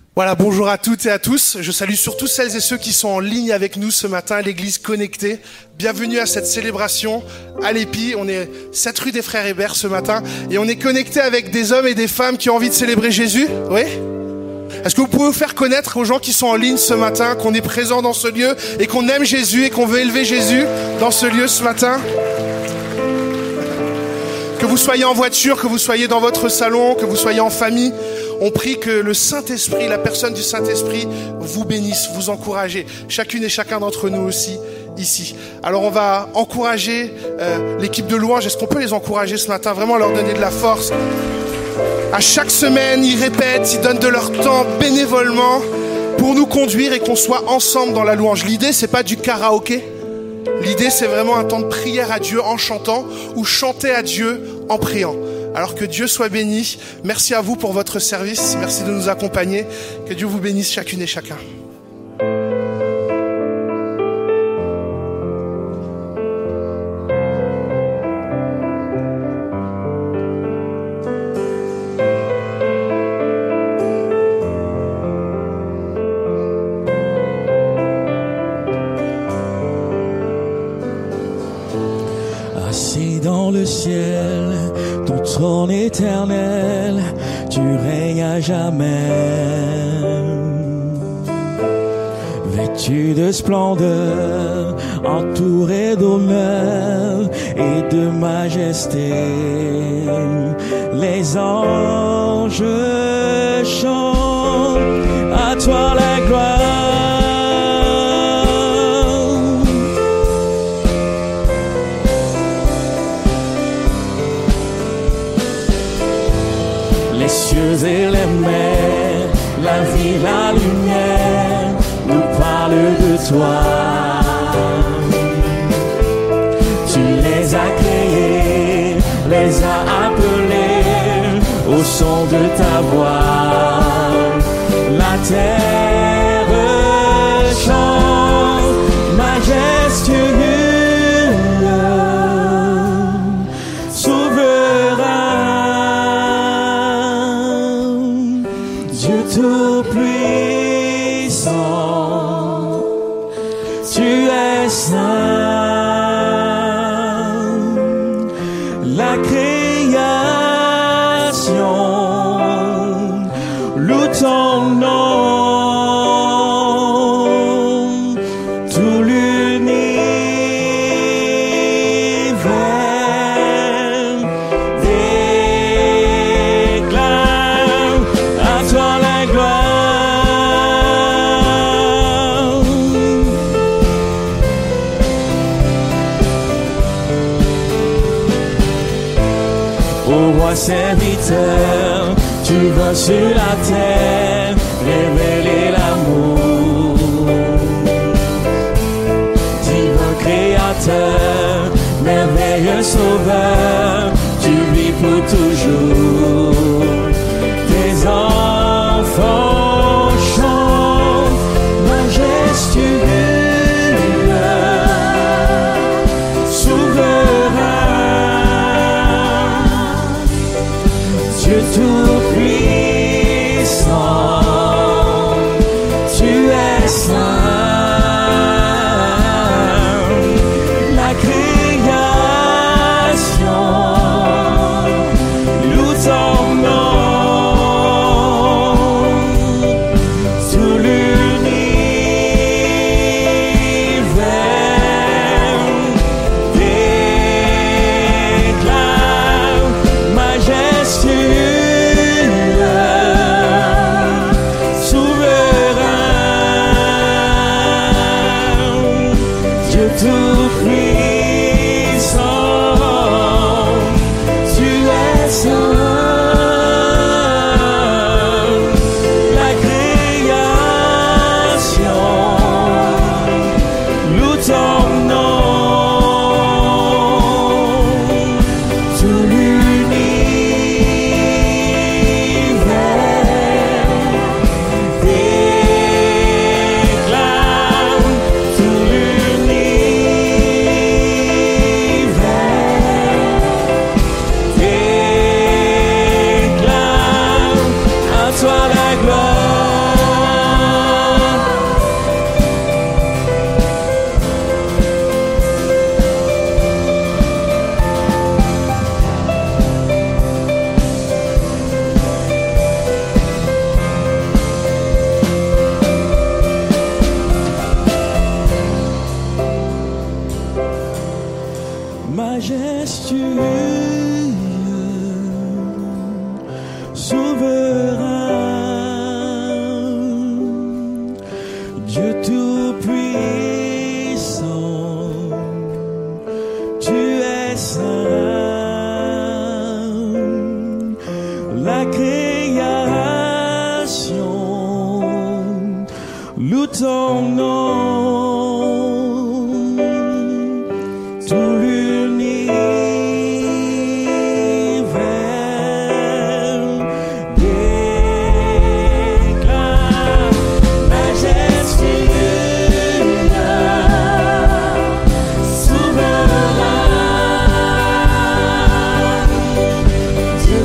Voilà, bonjour à toutes et à tous. Je salue surtout celles et ceux qui sont en ligne avec nous ce matin à l'église connectée. Bienvenue à cette célébration à l'Épi. On est 7 rue des Frères Hébert ce matin et on est connecté avec des hommes et des femmes qui ont envie de célébrer Jésus. Oui ? Est-ce que vous pouvez vous faire connaître aux gens qui sont en ligne ce matin, qu'on est présent dans ce lieu et qu'on aime Jésus et qu'on veut élever Jésus dans ce lieu ce matin ? Que vous soyez en voiture, que vous soyez dans votre salon, que vous soyez en famille, on prie que le Saint-Esprit, la personne du Saint-Esprit, vous bénisse, vous encourage, chacune et chacun d'entre nous aussi ici. Alors on va encourager l'équipe de louange. Est-ce qu'on peut les encourager ce matin, vraiment leur donner de la force ? À chaque semaine, ils répètent, ils donnent de leur temps bénévolement pour nous conduire et qu'on soit ensemble dans la louange. L'idée, c'est pas du karaoké. L'idée, c'est vraiment un temps de prière à Dieu en chantant ou chanter à Dieu en priant. Alors que Dieu soit béni. Merci à vous pour votre service. Merci de nous accompagner. Que Dieu vous bénisse chacune et chacun. Dans le ciel, ton trône éternel, tu règnes à jamais. Vêtu de splendeur, entouré d'honneur et de majesté, les anges chantent à toi la gloire. Les cieux et les mers, la vie, la lumière, nous parlent de toi. Tu les as créés, les as appelés au son de ta voix. La terre chante, majestueux. Tout-puissant, tu es saint, la création loue ton nom, tout l'univers déclare à toi la gloire. Serviteur, tu vas sur la terre révéler l'amour. Divin créateur, merveilleux sauveur, tu vis pour toujours. Tes enfants chantent majestueux. Dieu tout-puissant, tu es saint, la création loue ton majestueux, souverain, Dieu tout-puissant, tu es saint. La création loue ton nom, tout l'univers déclare majestueux, souverain, Dieu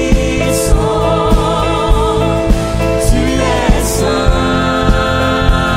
tout-puissant, tu es saint.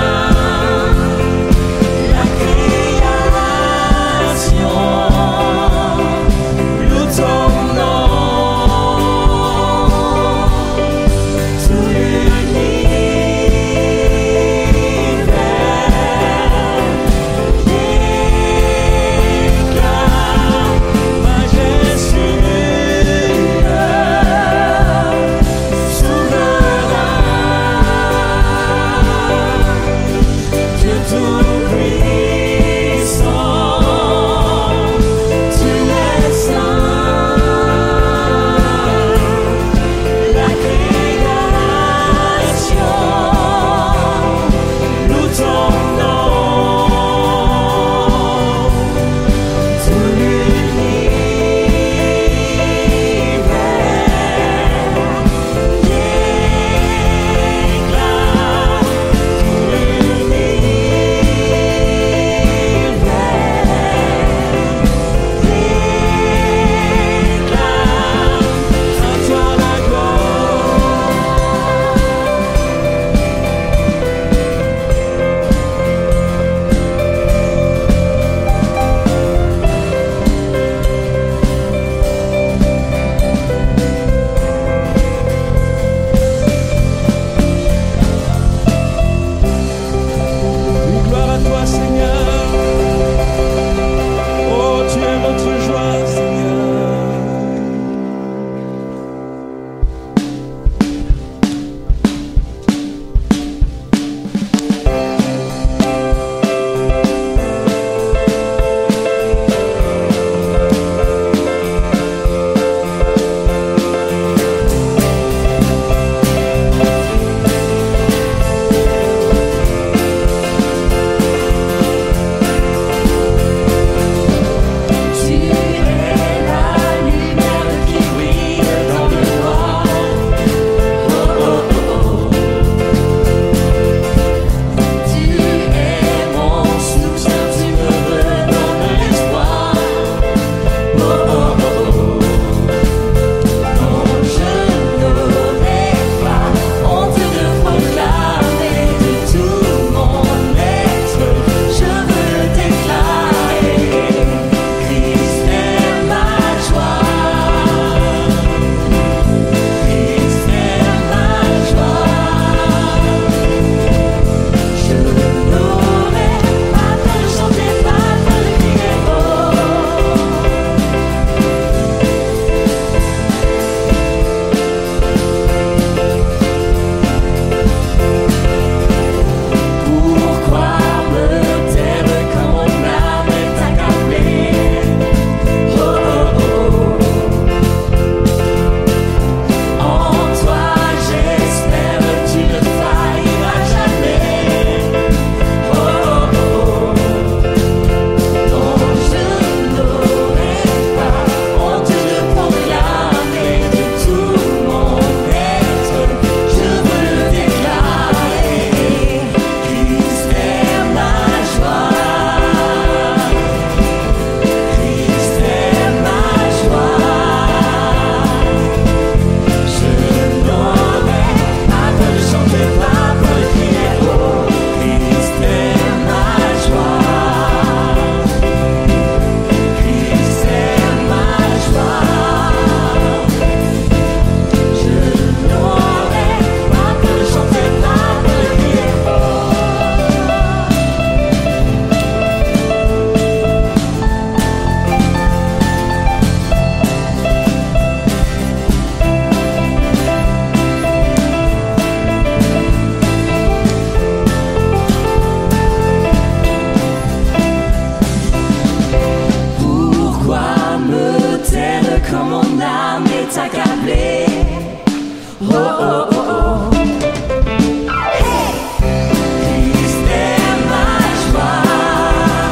âme est accablée. Oh, oh, oh, oh. Hey! Christ est ma joie.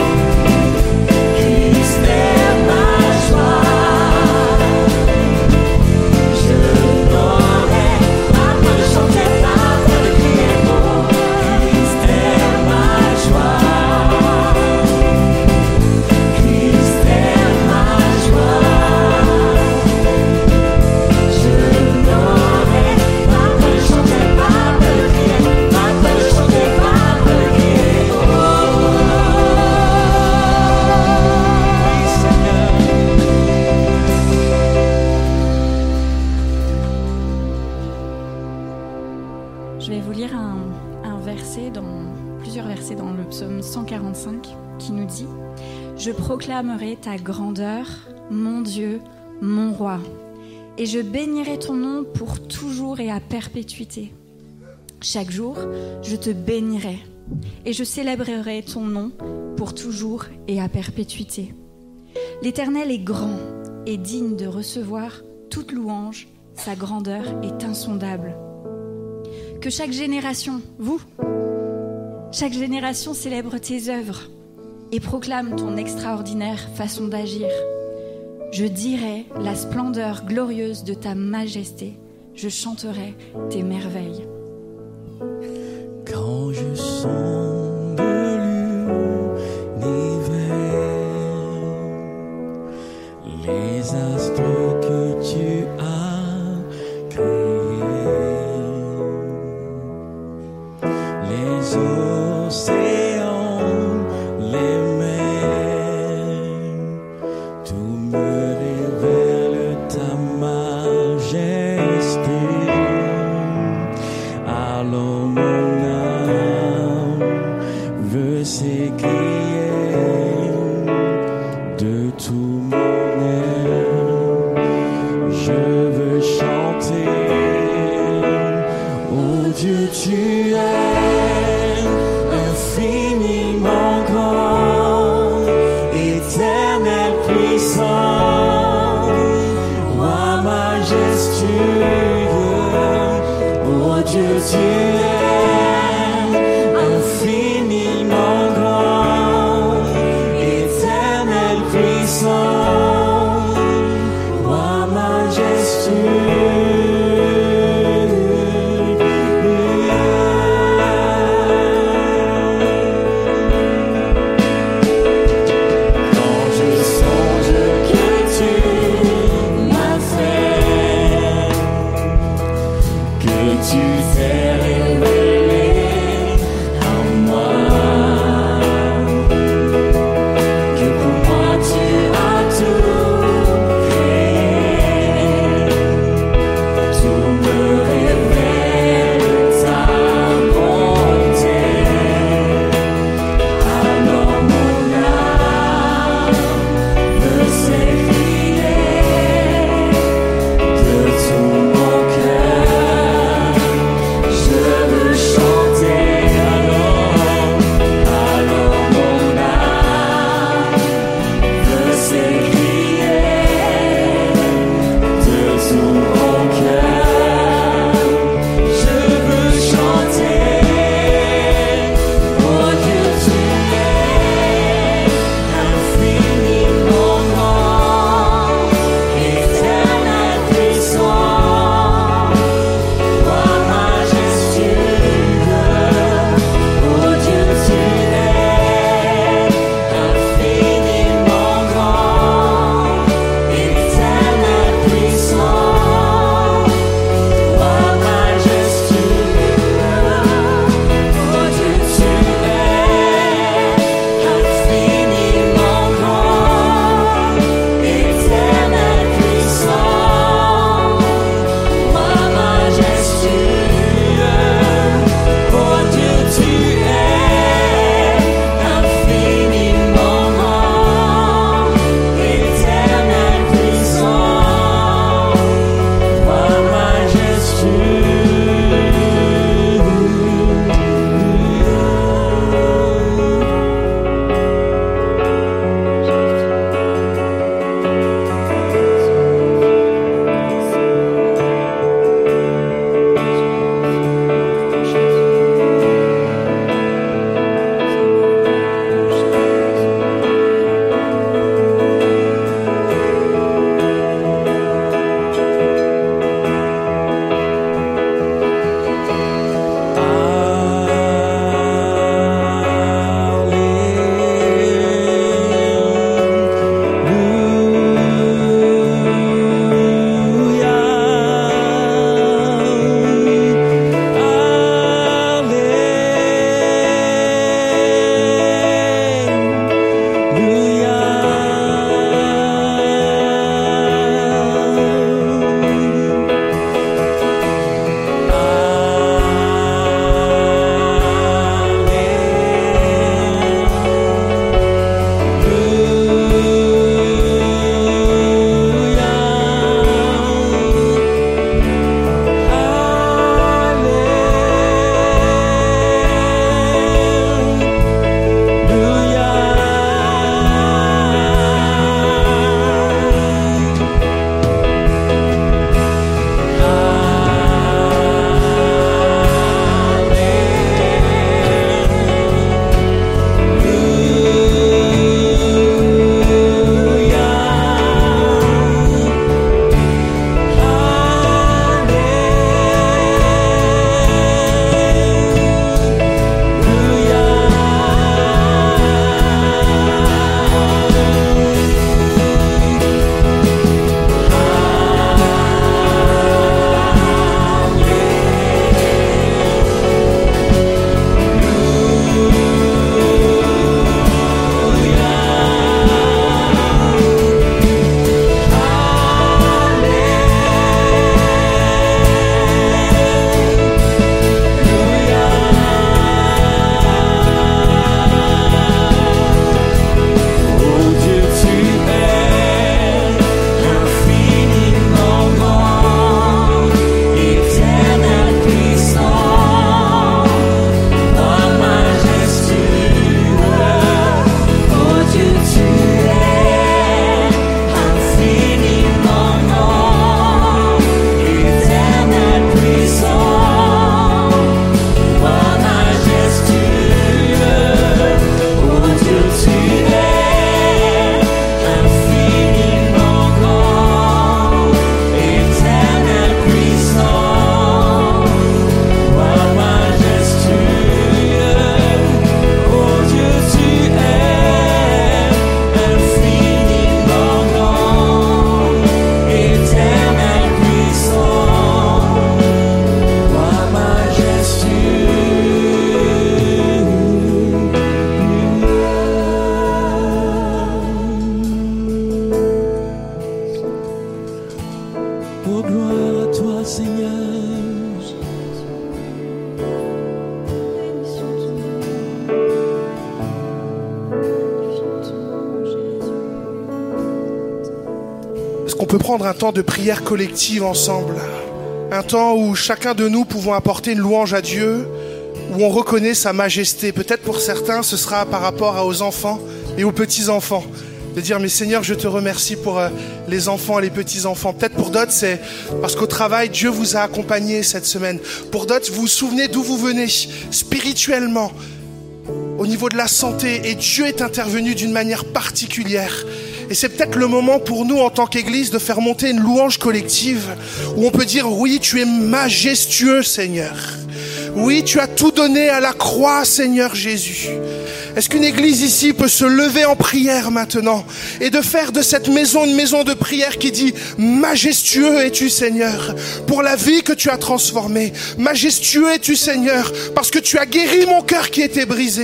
Christ est ma joie. Je n'aurais pas peur de chanter, pas peur de crier. Oh, Christ est ma joie. Christ est ma joie. Je n'aurais pas peur de chanter, pas peur de crier, pas peur de chanter, pas peur de crier. Je vais vous lire un verset, plusieurs versets dans le psaume 145 qui nous dit « Je proclamerai ta grandeur, mon Dieu, mon roi, et je bénirai ton nom pour toujours et à perpétuité. Chaque jour, je te bénirai, et je célébrerai ton nom pour toujours et à perpétuité. L'Éternel est grand et digne de recevoir toute louange, sa grandeur est insondable. Que chaque génération, chaque génération célèbre tes œuvres et proclame ton extraordinaire façon d'agir. Je dirai la splendeur glorieuse de ta majesté, je chanterai tes merveilles. Quand je sonde l'univers, les astres que tu as créés, les océans, les mers, tout me révèle ta majesté. Alors mon âme veut s'écrier de tout mon être. Je veux chanter, oh Dieu, tu es infiniment grand, éternel puissant, roi majestueux. Oh Dieu, tu es infiniment grand, éternel puissant, roi majestueux. Quand je songe que tu m'as fait, que tu t'es révélé à moi, que pour moi tu as tout qu'on peut prendre un temps de prière collective ensemble. Un temps où chacun de nous pouvons apporter une louange à Dieu, où on reconnaît sa majesté. Peut-être pour certains, ce sera par rapport aux enfants et aux petits-enfants. De dire, mais Seigneur, je te remercie pour les enfants et les petits-enfants. Peut-être pour d'autres, c'est parce qu'au travail, Dieu vous a accompagné cette semaine. Pour d'autres, vous vous souvenez d'où vous venez spirituellement, au niveau de la santé, et Dieu est intervenu d'une manière particulière. Et c'est peut-être le moment pour nous, en tant qu'Église, de faire monter une louange collective, où on peut dire, oui, tu es majestueux, Seigneur. Oui, tu as tout donné à la croix, Seigneur Jésus. Est-ce qu'une église ici peut se lever en prière maintenant et de faire de cette maison une maison de prière qui dit « Majestueux es-tu, Seigneur, pour la vie que tu as transformée. Majestueux es-tu, Seigneur, parce que tu as guéri mon cœur qui était brisé. »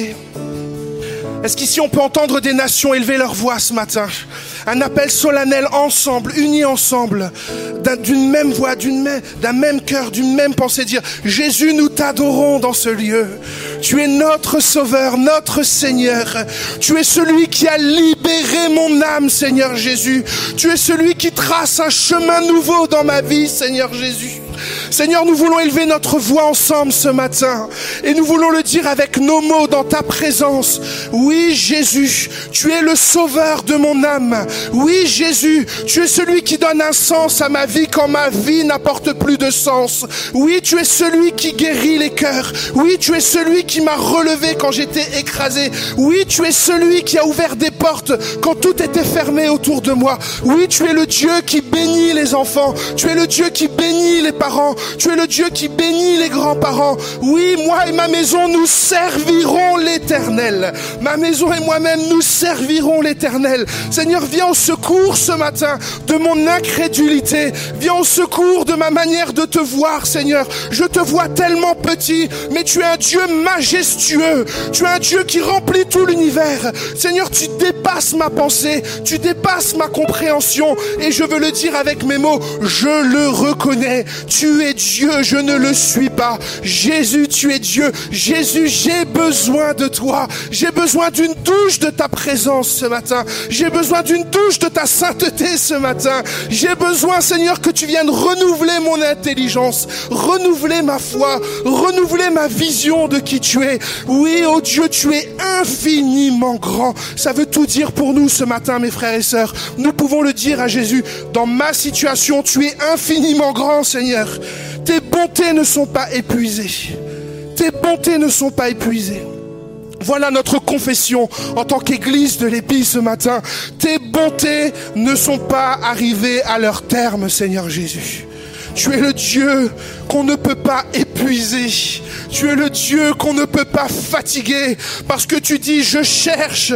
Est-ce qu'ici on peut entendre des nations élever leur voix ce matin? Un appel solennel ensemble, unis ensemble, d'une même voix, d'un même cœur, d'une même pensée, dire « Jésus, nous t'adorons dans ce lieu. Tu es notre Sauveur, notre Seigneur. Tu es celui qui a libéré mon âme, Seigneur Jésus. Tu es celui qui trace un chemin nouveau dans ma vie, Seigneur Jésus. » Seigneur, nous voulons élever notre voix ensemble ce matin et nous voulons le dire avec nos mots dans ta présence. Oui, Jésus, tu es le sauveur de mon âme. Oui, Jésus, tu es celui qui donne un sens à ma vie quand ma vie n'apporte plus de sens. Oui, tu es celui qui guérit les cœurs. Oui, tu es celui qui m'a relevé quand j'étais écrasé. Oui, tu es celui qui a ouvert des portes quand tout était fermé autour de moi. Oui, tu es le Dieu qui bénit les enfants. Tu es le Dieu qui bénit les parents. Tu es le Dieu qui bénit les grands-parents. Oui, moi et ma maison, nous servirons l'Éternel. Ma maison et moi-même, nous servirons l'Éternel. Seigneur, viens au secours ce matin de mon incrédulité. Viens au secours de ma manière de te voir, Seigneur. Je te vois tellement petit, mais tu es un Dieu majestueux. Tu es un Dieu qui remplit tout l'univers. Seigneur, tu dépasses ma pensée, tu dépasses ma compréhension. Et je veux le dire avec mes mots, je le reconnais. Tu es Dieu, je ne le suis pas. Jésus, tu es Dieu. Jésus, j'ai besoin de toi. J'ai besoin d'une touche de ta présence ce matin. J'ai besoin d'une touche de ta sainteté ce matin. J'ai besoin, Seigneur, que tu viennes renouveler mon intelligence, renouveler ma foi, renouveler ma vision de qui tu es. Oui, oh Dieu, tu es infiniment grand. Ça veut tout dire pour nous ce matin, mes frères et sœurs. Nous pouvons le dire à Jésus. Dans ma situation, tu es infiniment grand, Seigneur. Tes bontés ne sont pas épuisées. Tes bontés ne sont pas épuisées. Voilà notre confession en tant qu'Église de l'Épi ce matin. Tes bontés ne sont pas arrivées à leur terme, Seigneur Jésus. Tu es le Dieu qu'on ne peut pas épuiser. Tu es le Dieu qu'on ne peut pas fatiguer. Parce que tu dis, je cherche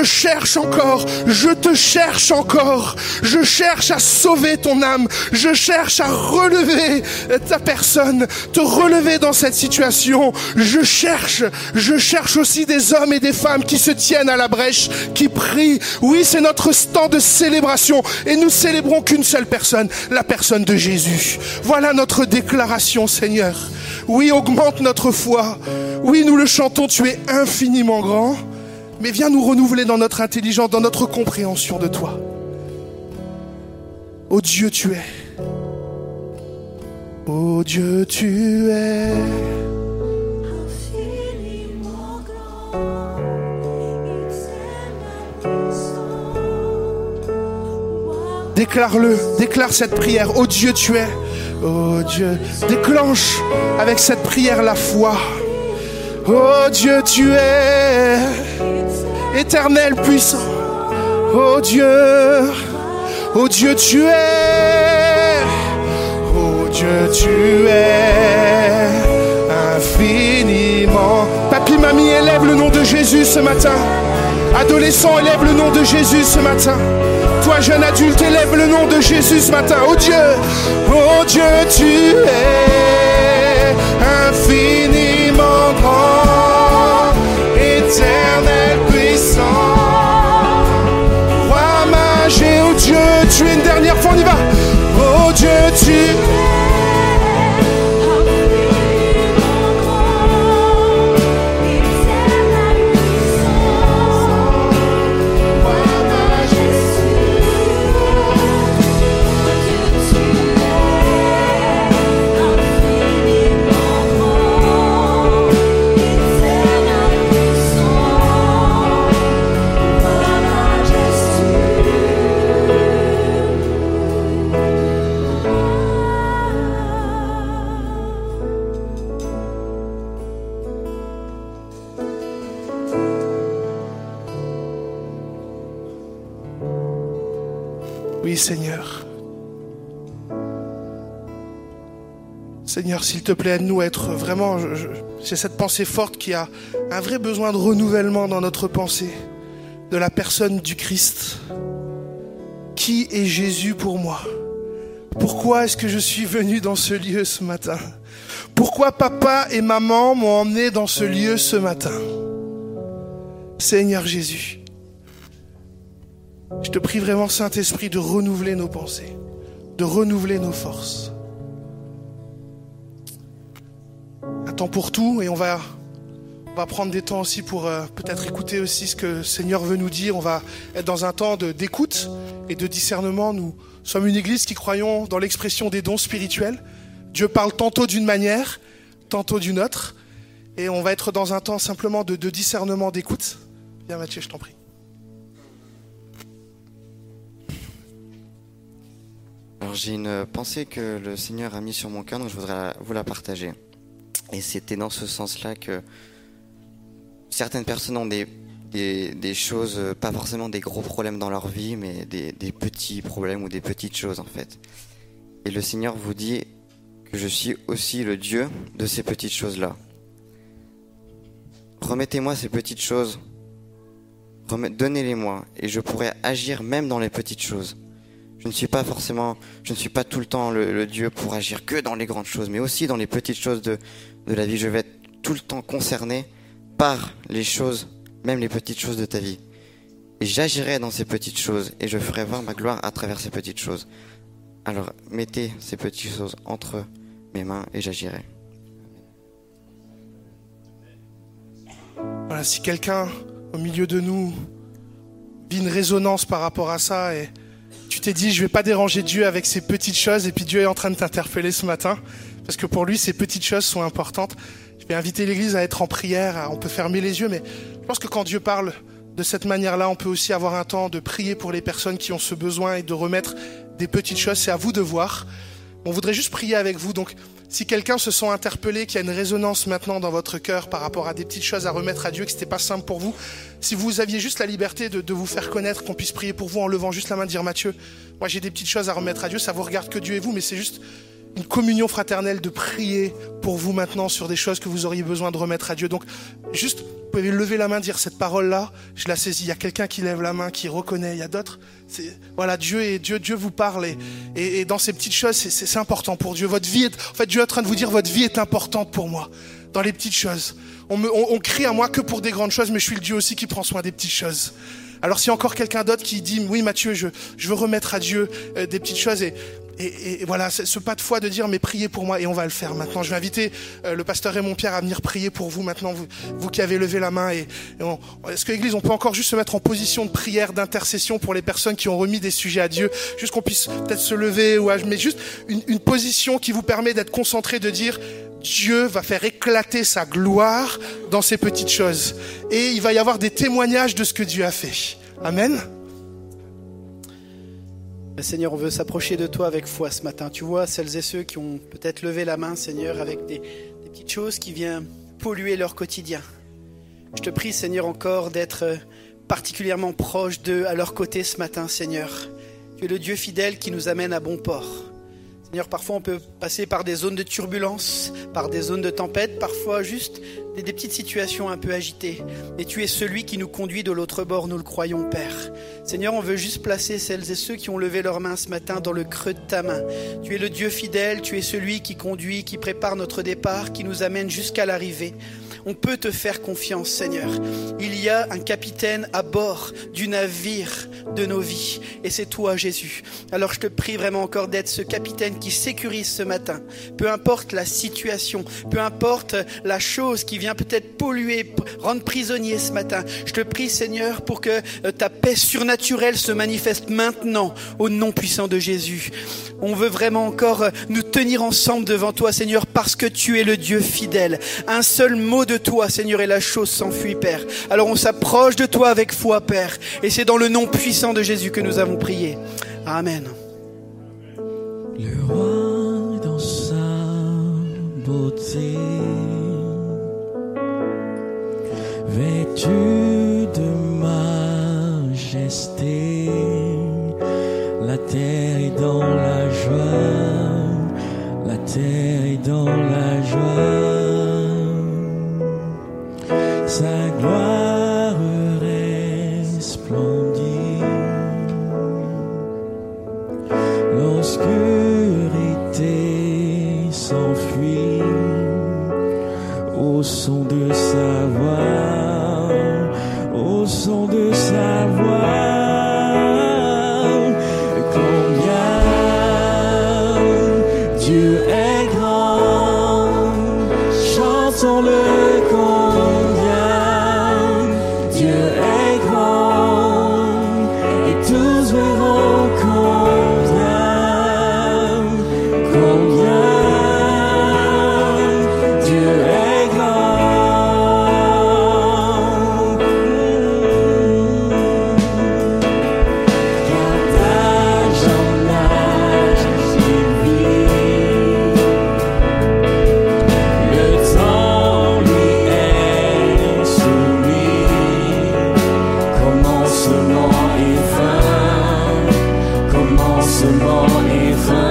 encore, je te cherche encore. Je cherche à sauver ton âme. Je cherche à relever ta personne, te relever dans cette situation. Je cherche aussi des hommes et des femmes qui se tiennent à la brèche, qui prient. Oui, c'est notre temps de célébration. Et nous célébrons qu'une seule personne, la personne de Jésus. Voilà notre déclaration, Seigneur. Oui, augmente notre foi. Oui, nous le chantons, tu es infiniment grand. Mais viens nous renouveler dans notre intelligence, dans notre compréhension de toi. Oh Dieu, tu es. Oh Dieu, tu es. Infiniment grand, il s'est manifesté. Déclare-le, déclare cette prière. Oh Dieu, tu es. Oh Dieu, déclenche avec cette prière la foi. Oh Dieu, tu es éternel, puissant. Oh Dieu, tu es. Oh Dieu, tu es infiniment. Papi, mamie, élève le nom de Jésus ce matin. Adolescent, élève le nom de Jésus ce matin. Toi, jeune adulte, élève le nom de Jésus ce matin. Oh Dieu, tu es infiniment grand, éternel, puissant, roi majesté. Oh Dieu, tu es une dernière fois, on y va. Oh Dieu, tu es. Oui, Seigneur. Seigneur, s'il te plaît, aide-nous à être vraiment... J'ai cette pensée forte qui a un vrai besoin de renouvellement dans notre pensée, de la personne du Christ. Qui est Jésus pour moi? Pourquoi est-ce que je suis venu dans ce lieu ce matin? Pourquoi papa et maman m'ont emmené dans ce lieu ce matin? Seigneur Jésus, je te prie vraiment, Saint-Esprit, de renouveler nos pensées, de renouveler nos forces. Un temps pour tout, et on va prendre des temps aussi pour peut-être écouter aussi ce que le Seigneur veut nous dire. On va être dans un temps d'écoute et de discernement. Nous sommes une église qui croyons dans l'expression des dons spirituels. Dieu parle tantôt d'une manière, tantôt d'une autre. Et on va être dans un temps simplement de discernement, d'écoute. Viens Mathieu, je t'en prie. Alors j'ai une pensée que le Seigneur a mise sur mon cœur, donc je voudrais vous la partager. Et c'était dans ce sens-là que certaines personnes ont des choses, pas forcément des gros problèmes dans leur vie, mais des petits problèmes ou des petites choses en fait. Et le Seigneur vous dit que je suis aussi le Dieu de ces petites choses-là. Remettez-moi ces petites choses, donnez-les-moi, et je pourrai agir même dans les petites choses. Je ne suis pas tout le temps le Dieu pour agir que dans les grandes choses, mais aussi dans les petites choses de la vie. Je vais être tout le temps concerné par les choses, même les petites choses de ta vie. Et j'agirai dans ces petites choses, et je ferai voir ma gloire à travers ces petites choses. Alors, mettez ces petites choses entre mes mains, et j'agirai. Voilà, si quelqu'un au milieu de nous vit une résonance par rapport à ça, et tu t'es dit, je vais pas déranger Dieu avec ces petites choses, et puis Dieu est en train de t'interpeller ce matin, parce que pour lui, ces petites choses sont importantes. Je vais inviter l'église à être en prière, on peut fermer les yeux, mais je pense que quand Dieu parle de cette manière-là, on peut aussi avoir un temps de prier pour les personnes qui ont ce besoin et de remettre des petites choses. C'est à vous de voir. On voudrait juste prier avec vous. Donc, si quelqu'un se sent interpellé, qu'il y a une résonance maintenant dans votre cœur par rapport à des petites choses à remettre à Dieu, que c'était pas simple pour vous, si vous aviez juste la liberté de vous faire connaître, qu'on puisse prier pour vous en levant juste la main, dire Mathieu, moi j'ai des petites choses à remettre à Dieu, ça vous regarde que Dieu et vous, mais c'est juste une communion fraternelle de prier pour vous maintenant sur des choses que vous auriez besoin de remettre à Dieu. Donc, juste, vous pouvez lever la main, dire cette parole-là, je la saisis. Il y a quelqu'un qui lève la main, qui reconnaît. Il y a d'autres. Voilà, Dieu vous parle. Et dans ces petites choses, c'est important pour Dieu. Votre vie en fait, Dieu est en train de vous dire, votre vie est importante pour moi. Dans les petites choses. On crie à moi que pour des grandes choses, mais je suis le Dieu aussi qui prend soin des petites choses. Alors, s'il y a encore quelqu'un d'autre qui dit, oui, Mathieu, je veux remettre à Dieu des petites choses et voilà, ce pas de foi de dire, mais priez pour moi, et on va le faire maintenant. Je vais inviter le pasteur Raymond Pierre à venir prier pour vous maintenant, vous qui avez levé la main. Est-ce que l'église, on peut encore juste se mettre en position de prière, d'intercession pour les personnes qui ont remis des sujets à Dieu, juste qu'on puisse peut-être se lever, mais juste une position qui vous permet d'être concentré, de dire, Dieu va faire éclater sa gloire dans ces petites choses. Et il va y avoir des témoignages de ce que Dieu a fait. Amen. Seigneur, on veut s'approcher de toi avec foi ce matin. Tu vois celles et ceux qui ont peut-être levé la main, Seigneur, avec des petites choses qui viennent polluer leur quotidien. Je te prie, Seigneur, encore d'être particulièrement proche d'eux, à leur côté ce matin, Seigneur. Tu es le Dieu fidèle qui nous amène à bon port. Seigneur, parfois on peut passer par des zones de turbulence, par des zones de tempête, parfois juste des petites situations un peu agitées. Mais tu es celui qui nous conduit de l'autre bord, nous le croyons, Père. Seigneur, on veut juste placer celles et ceux qui ont levé leurs mains ce matin dans le creux de ta main. Tu es le Dieu fidèle, tu es celui qui conduit, qui prépare notre départ, qui nous amène jusqu'à l'arrivée. On peut te faire confiance, Seigneur. Il y a un capitaine à bord du navire de nos vies. Et c'est toi, Jésus. Alors je te prie vraiment encore d'être ce capitaine qui sécurise ce matin. Peu importe la situation, peu importe la chose qui vient peut-être polluer, rendre prisonnier ce matin. Je te prie, Seigneur, pour que ta paix surnaturelle se manifeste maintenant au nom puissant de Jésus. On veut vraiment encore nous tenir ensemble devant toi, Seigneur, parce que tu es le Dieu fidèle. Un seul mot de toi, Seigneur, et la chose s'enfuit, Père. Alors on s'approche de toi avec foi, Père. Et c'est dans le nom puissant de Jésus que nous avons prié. Amen. Le roi dans sa beauté, vêtu de majesté, la terre est dans la joie, la terre est dans la joie, sa gloire resplendit. L'obscurité s'enfuit au son de sa voix, au son de sa voix. Combien Dieu est grand, chantons-le combien Dieu est grand, et tous verront combien Dieu est grand. Car d'âge en âge il vit, le temps lui est soumis. Commencement et fin, commencement et fin.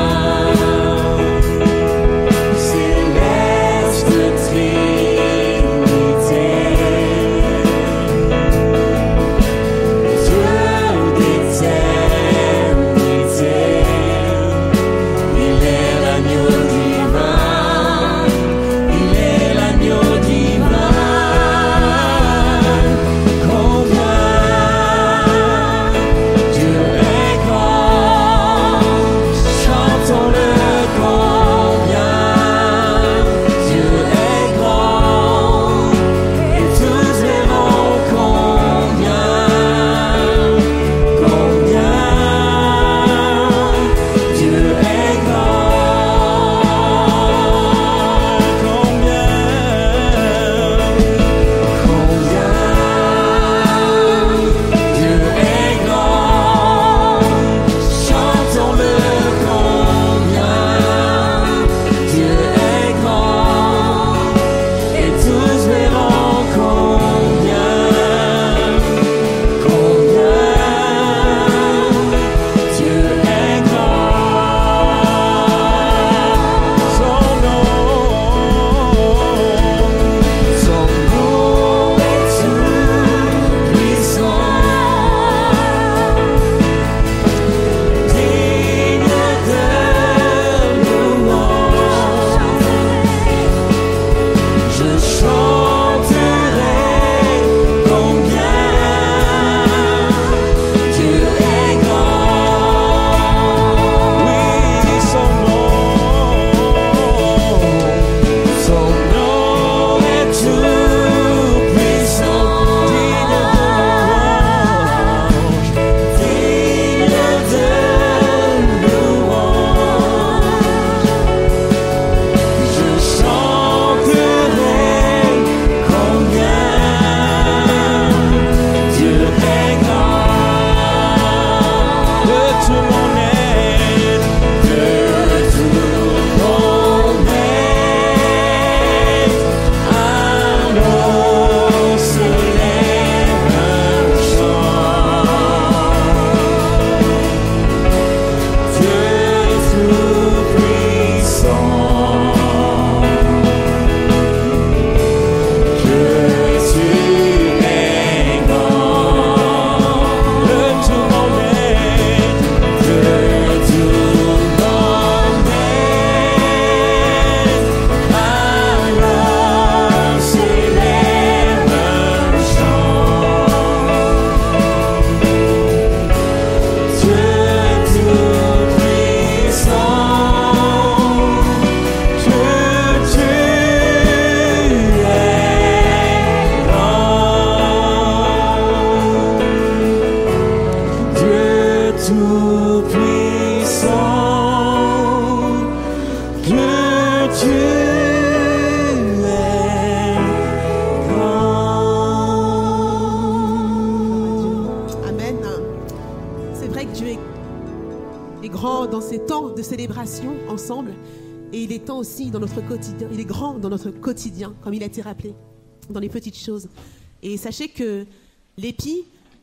célébration ensemble, et il est temps aussi dans notre quotidien, il est grand dans notre quotidien, comme il a été rappelé, dans les petites choses. Et sachez que l'épi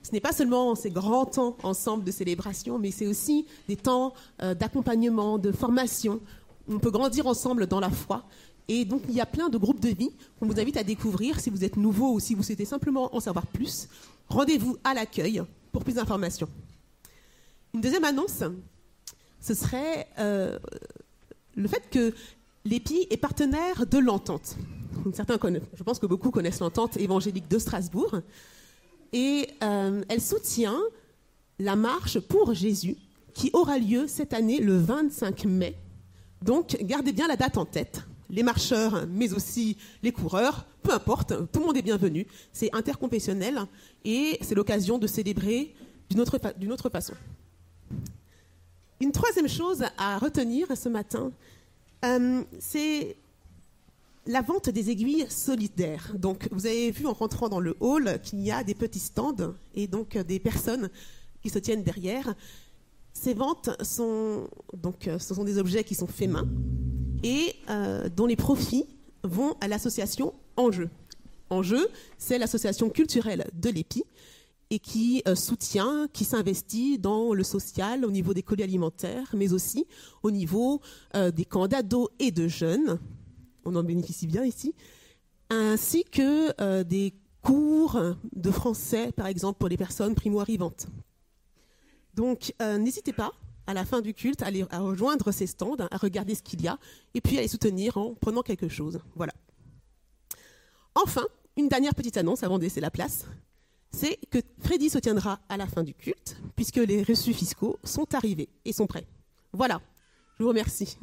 ce n'est pas seulement ces grands temps ensemble de célébration, mais c'est aussi des temps d'accompagnement, de formation. On peut grandir ensemble dans la foi. Et donc, il y a plein de groupes de vie qu'on vous invite à découvrir. Si vous êtes nouveau ou si vous souhaitez simplement en savoir plus, rendez-vous à l'accueil pour plus d'informations. Une deuxième annonce, ce serait le fait que l'EPI est partenaire de l'Entente. Certains connaissent, je pense que beaucoup connaissent l'Entente évangélique de Strasbourg. Et elle soutient la marche pour Jésus qui aura lieu cette année le 25 mai. Donc, gardez bien la date en tête. Les marcheurs, mais aussi les coureurs, peu importe, tout le monde est bienvenu. C'est interconfessionnel et c'est l'occasion de célébrer d'une autre façon. Une troisième chose à retenir ce matin, c'est la vente des aiguilles solidaires. Donc, vous avez vu en rentrant dans le hall qu'il y a des petits stands et donc des personnes qui se tiennent derrière. Ces ventes ce sont des objets qui sont faits main et dont les profits vont à l'association Enjeu. Enjeu, c'est l'association culturelle de l'EPI et qui soutient, qui s'investit dans le social au niveau des colis alimentaires, mais aussi au niveau des camps d'ados et de jeunes. On en bénéficie bien ici, ainsi que des cours de français, par exemple, pour les personnes primo-arrivantes. Donc, n'hésitez pas, à la fin du culte, à rejoindre ces stands, à regarder ce qu'il y a, et puis à les soutenir en prenant quelque chose. Voilà. Enfin, une dernière petite annonce avant de laisser la place, c'est que Freddy se tiendra à la fin du culte, puisque les reçus fiscaux sont arrivés et sont prêts. Voilà, je vous remercie.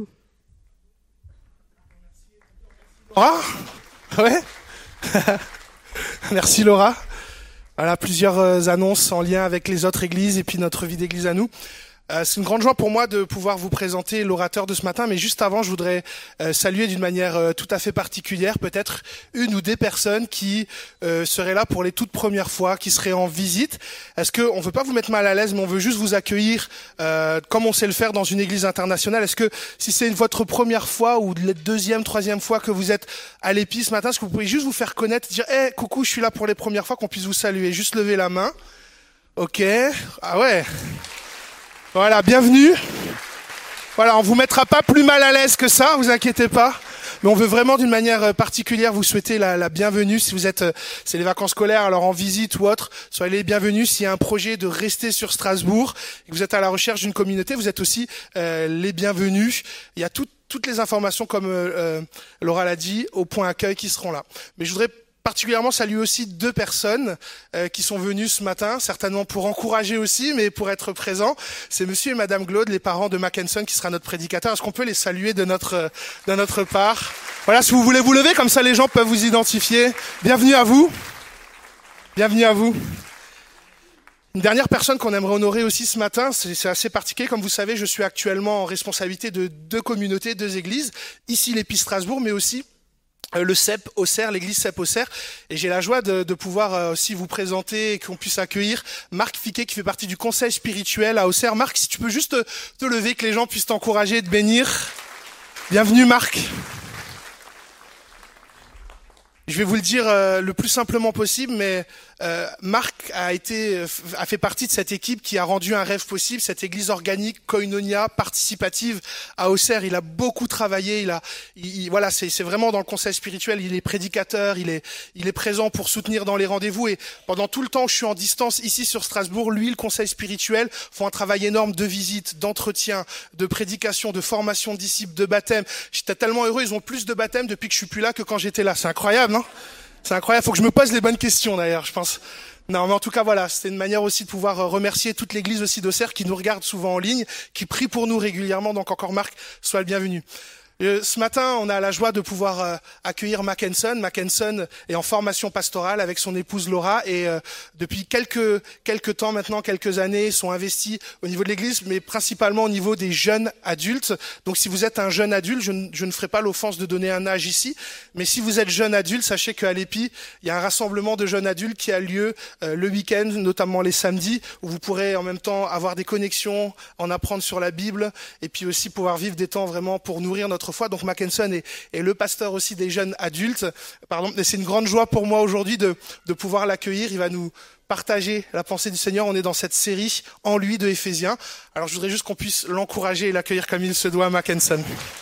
Laura ? Ouais. Merci Laura. Voilà, plusieurs annonces en lien avec les autres églises et puis notre vie d'église à nous. C'est une grande joie pour moi de pouvoir vous présenter l'orateur de ce matin, mais juste avant, je voudrais saluer d'une manière tout à fait particulière peut-être une ou des personnes qui seraient là pour les toutes premières fois, qui seraient en visite. Est-ce que on veut pas vous mettre mal à l'aise, mais on veut juste vous accueillir comme on sait le faire dans une église internationale. Est-ce que si c'est votre première fois ou la deuxième, troisième fois que vous êtes à l'EPI ce matin, est-ce que vous pouvez juste vous faire connaître, dire hey, coucou, je suis là pour les premières fois, qu'on puisse vous saluer, juste lever la main. Ok, ah ouais. Voilà, bienvenue. Voilà, on vous mettra pas plus mal à l'aise que ça, vous inquiétez pas. Mais on veut vraiment d'une manière particulière vous souhaiter la bienvenue. Si vous êtes, c'est les vacances scolaires, alors en visite ou autre, soyez les bienvenus. S'il y a un projet de rester sur Strasbourg et que vous êtes à la recherche d'une communauté, vous êtes aussi les bienvenus. Il y a toutes les informations, comme Laura l'a dit, au point accueil qui seront là. Mais je voudrais particulièrement saluer aussi deux personnes qui sont venues ce matin, certainement pour encourager aussi, mais pour être présents. C'est monsieur et madame Glaude, les parents de Mackenson, qui sera notre prédicateur. Est-ce qu'on peut les saluer de notre part? Voilà, si vous voulez vous lever, comme ça les gens peuvent vous identifier. Bienvenue à vous. Bienvenue à vous. Une dernière personne qu'on aimerait honorer aussi ce matin, c'est assez particulier. Comme vous savez, je suis actuellement en responsabilité de deux communautés, deux églises. Ici, l'EPI Strasbourg, mais aussi le CEP Auxerre, l'église CEP Auxerre, et j'ai la joie de pouvoir aussi vous présenter et qu'on puisse accueillir Marc Fiquet qui fait partie du conseil spirituel à Auxerre. Marc, si tu peux juste te lever, que les gens puissent t'encourager et te bénir. Bienvenue Marc. Je vais vous le dire le plus simplement possible, mais Marc a fait partie de cette équipe qui a rendu un rêve possible, cette église organique, koinonia, participative à Auxerre. Il a beaucoup travaillé, voilà, c'est vraiment dans le conseil spirituel, il est prédicateur, il est présent pour soutenir dans les rendez-vous, et pendant tout le temps où je suis en distance ici sur Strasbourg, lui, le conseil spirituel, font un travail énorme de visite, d'entretien, de prédication, de formation de disciples, de baptême. J'étais tellement heureux, ils ont plus de baptêmes depuis que je suis plus là que quand j'étais là. C'est incroyable, non? C'est incroyable, faut que je me pose les bonnes questions d'ailleurs, je pense. Non, mais en tout cas, voilà, c'était une manière aussi de pouvoir remercier toute l'église aussi d'Auxerre qui nous regarde souvent en ligne, qui prie pour nous régulièrement, donc encore Marc, sois le bienvenu. Ce matin, on a la joie de pouvoir accueillir Mackenson. Mackenson est en formation pastorale avec son épouse Laura et depuis quelques temps maintenant, quelques années, sont investis au niveau de l'église, mais principalement au niveau des jeunes adultes. Donc si vous êtes un jeune adulte, je ne ferai pas l'offense de donner un âge ici, mais si vous êtes jeune adulte, sachez qu'à l'EPI, il y a un rassemblement de jeunes adultes qui a lieu le week-end, notamment les samedis, où vous pourrez en même temps avoir des connexions, en apprendre sur la Bible, et puis aussi pouvoir vivre des temps vraiment pour nourrir notre foi. Donc Mackenson est le pasteur aussi des jeunes adultes. Pardon, et c'est une grande joie pour moi aujourd'hui de pouvoir l'accueillir. Il va nous partager la pensée du Seigneur. On est dans cette série en lui de Éphésiens. Alors je voudrais juste qu'on puisse l'encourager et l'accueillir comme il se doit, Mackenson.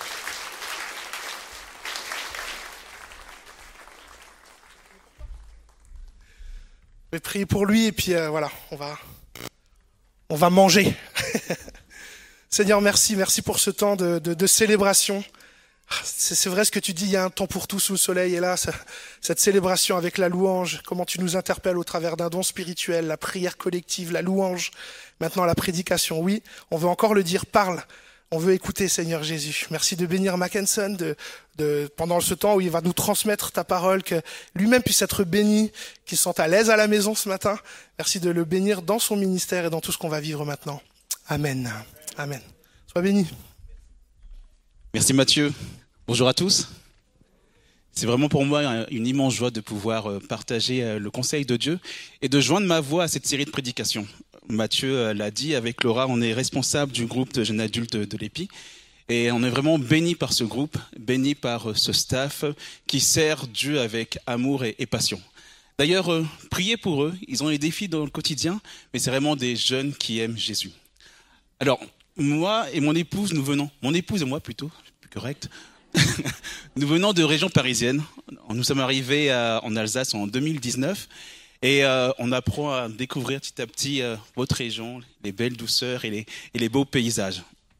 Je vais prier pour lui et puis voilà, on va manger. Seigneur, merci pour ce temps de célébration. C'est vrai ce que tu dis, il y a un temps pour tout sous le soleil, et là, cette célébration avec la louange, comment tu nous interpelles au travers d'un don spirituel, la prière collective, la louange, maintenant la prédication. Oui, on veut encore le dire, parle, on veut écouter, Seigneur Jésus. Merci de bénir Mackenson pendant ce temps où il va nous transmettre ta parole, que lui-même puisse être béni, qu'il se sente à l'aise à la maison ce matin. Merci de le bénir dans son ministère et dans tout ce qu'on va vivre maintenant. Amen. Amen. Sois béni. Merci Mathieu. Bonjour à tous. C'est vraiment pour moi une immense joie de pouvoir partager le conseil de Dieu et de joindre ma voix à cette série de prédications. Mathieu l'a dit, avec Laura, on est responsable du groupe de jeunes adultes de l'EPI et on est vraiment bénis par ce groupe, bénis par ce staff qui sert Dieu avec amour et passion. D'ailleurs, priez pour eux, ils ont des défis dans le quotidien, mais c'est vraiment des jeunes qui aiment Jésus. Alors, moi et mon épouse, mon épouse et moi plutôt, plus correct, nous venons de région parisienne. Nous sommes arrivés en Alsace en 2019 et on apprend à découvrir petit à petit votre région, les belles douceurs et les beaux paysages.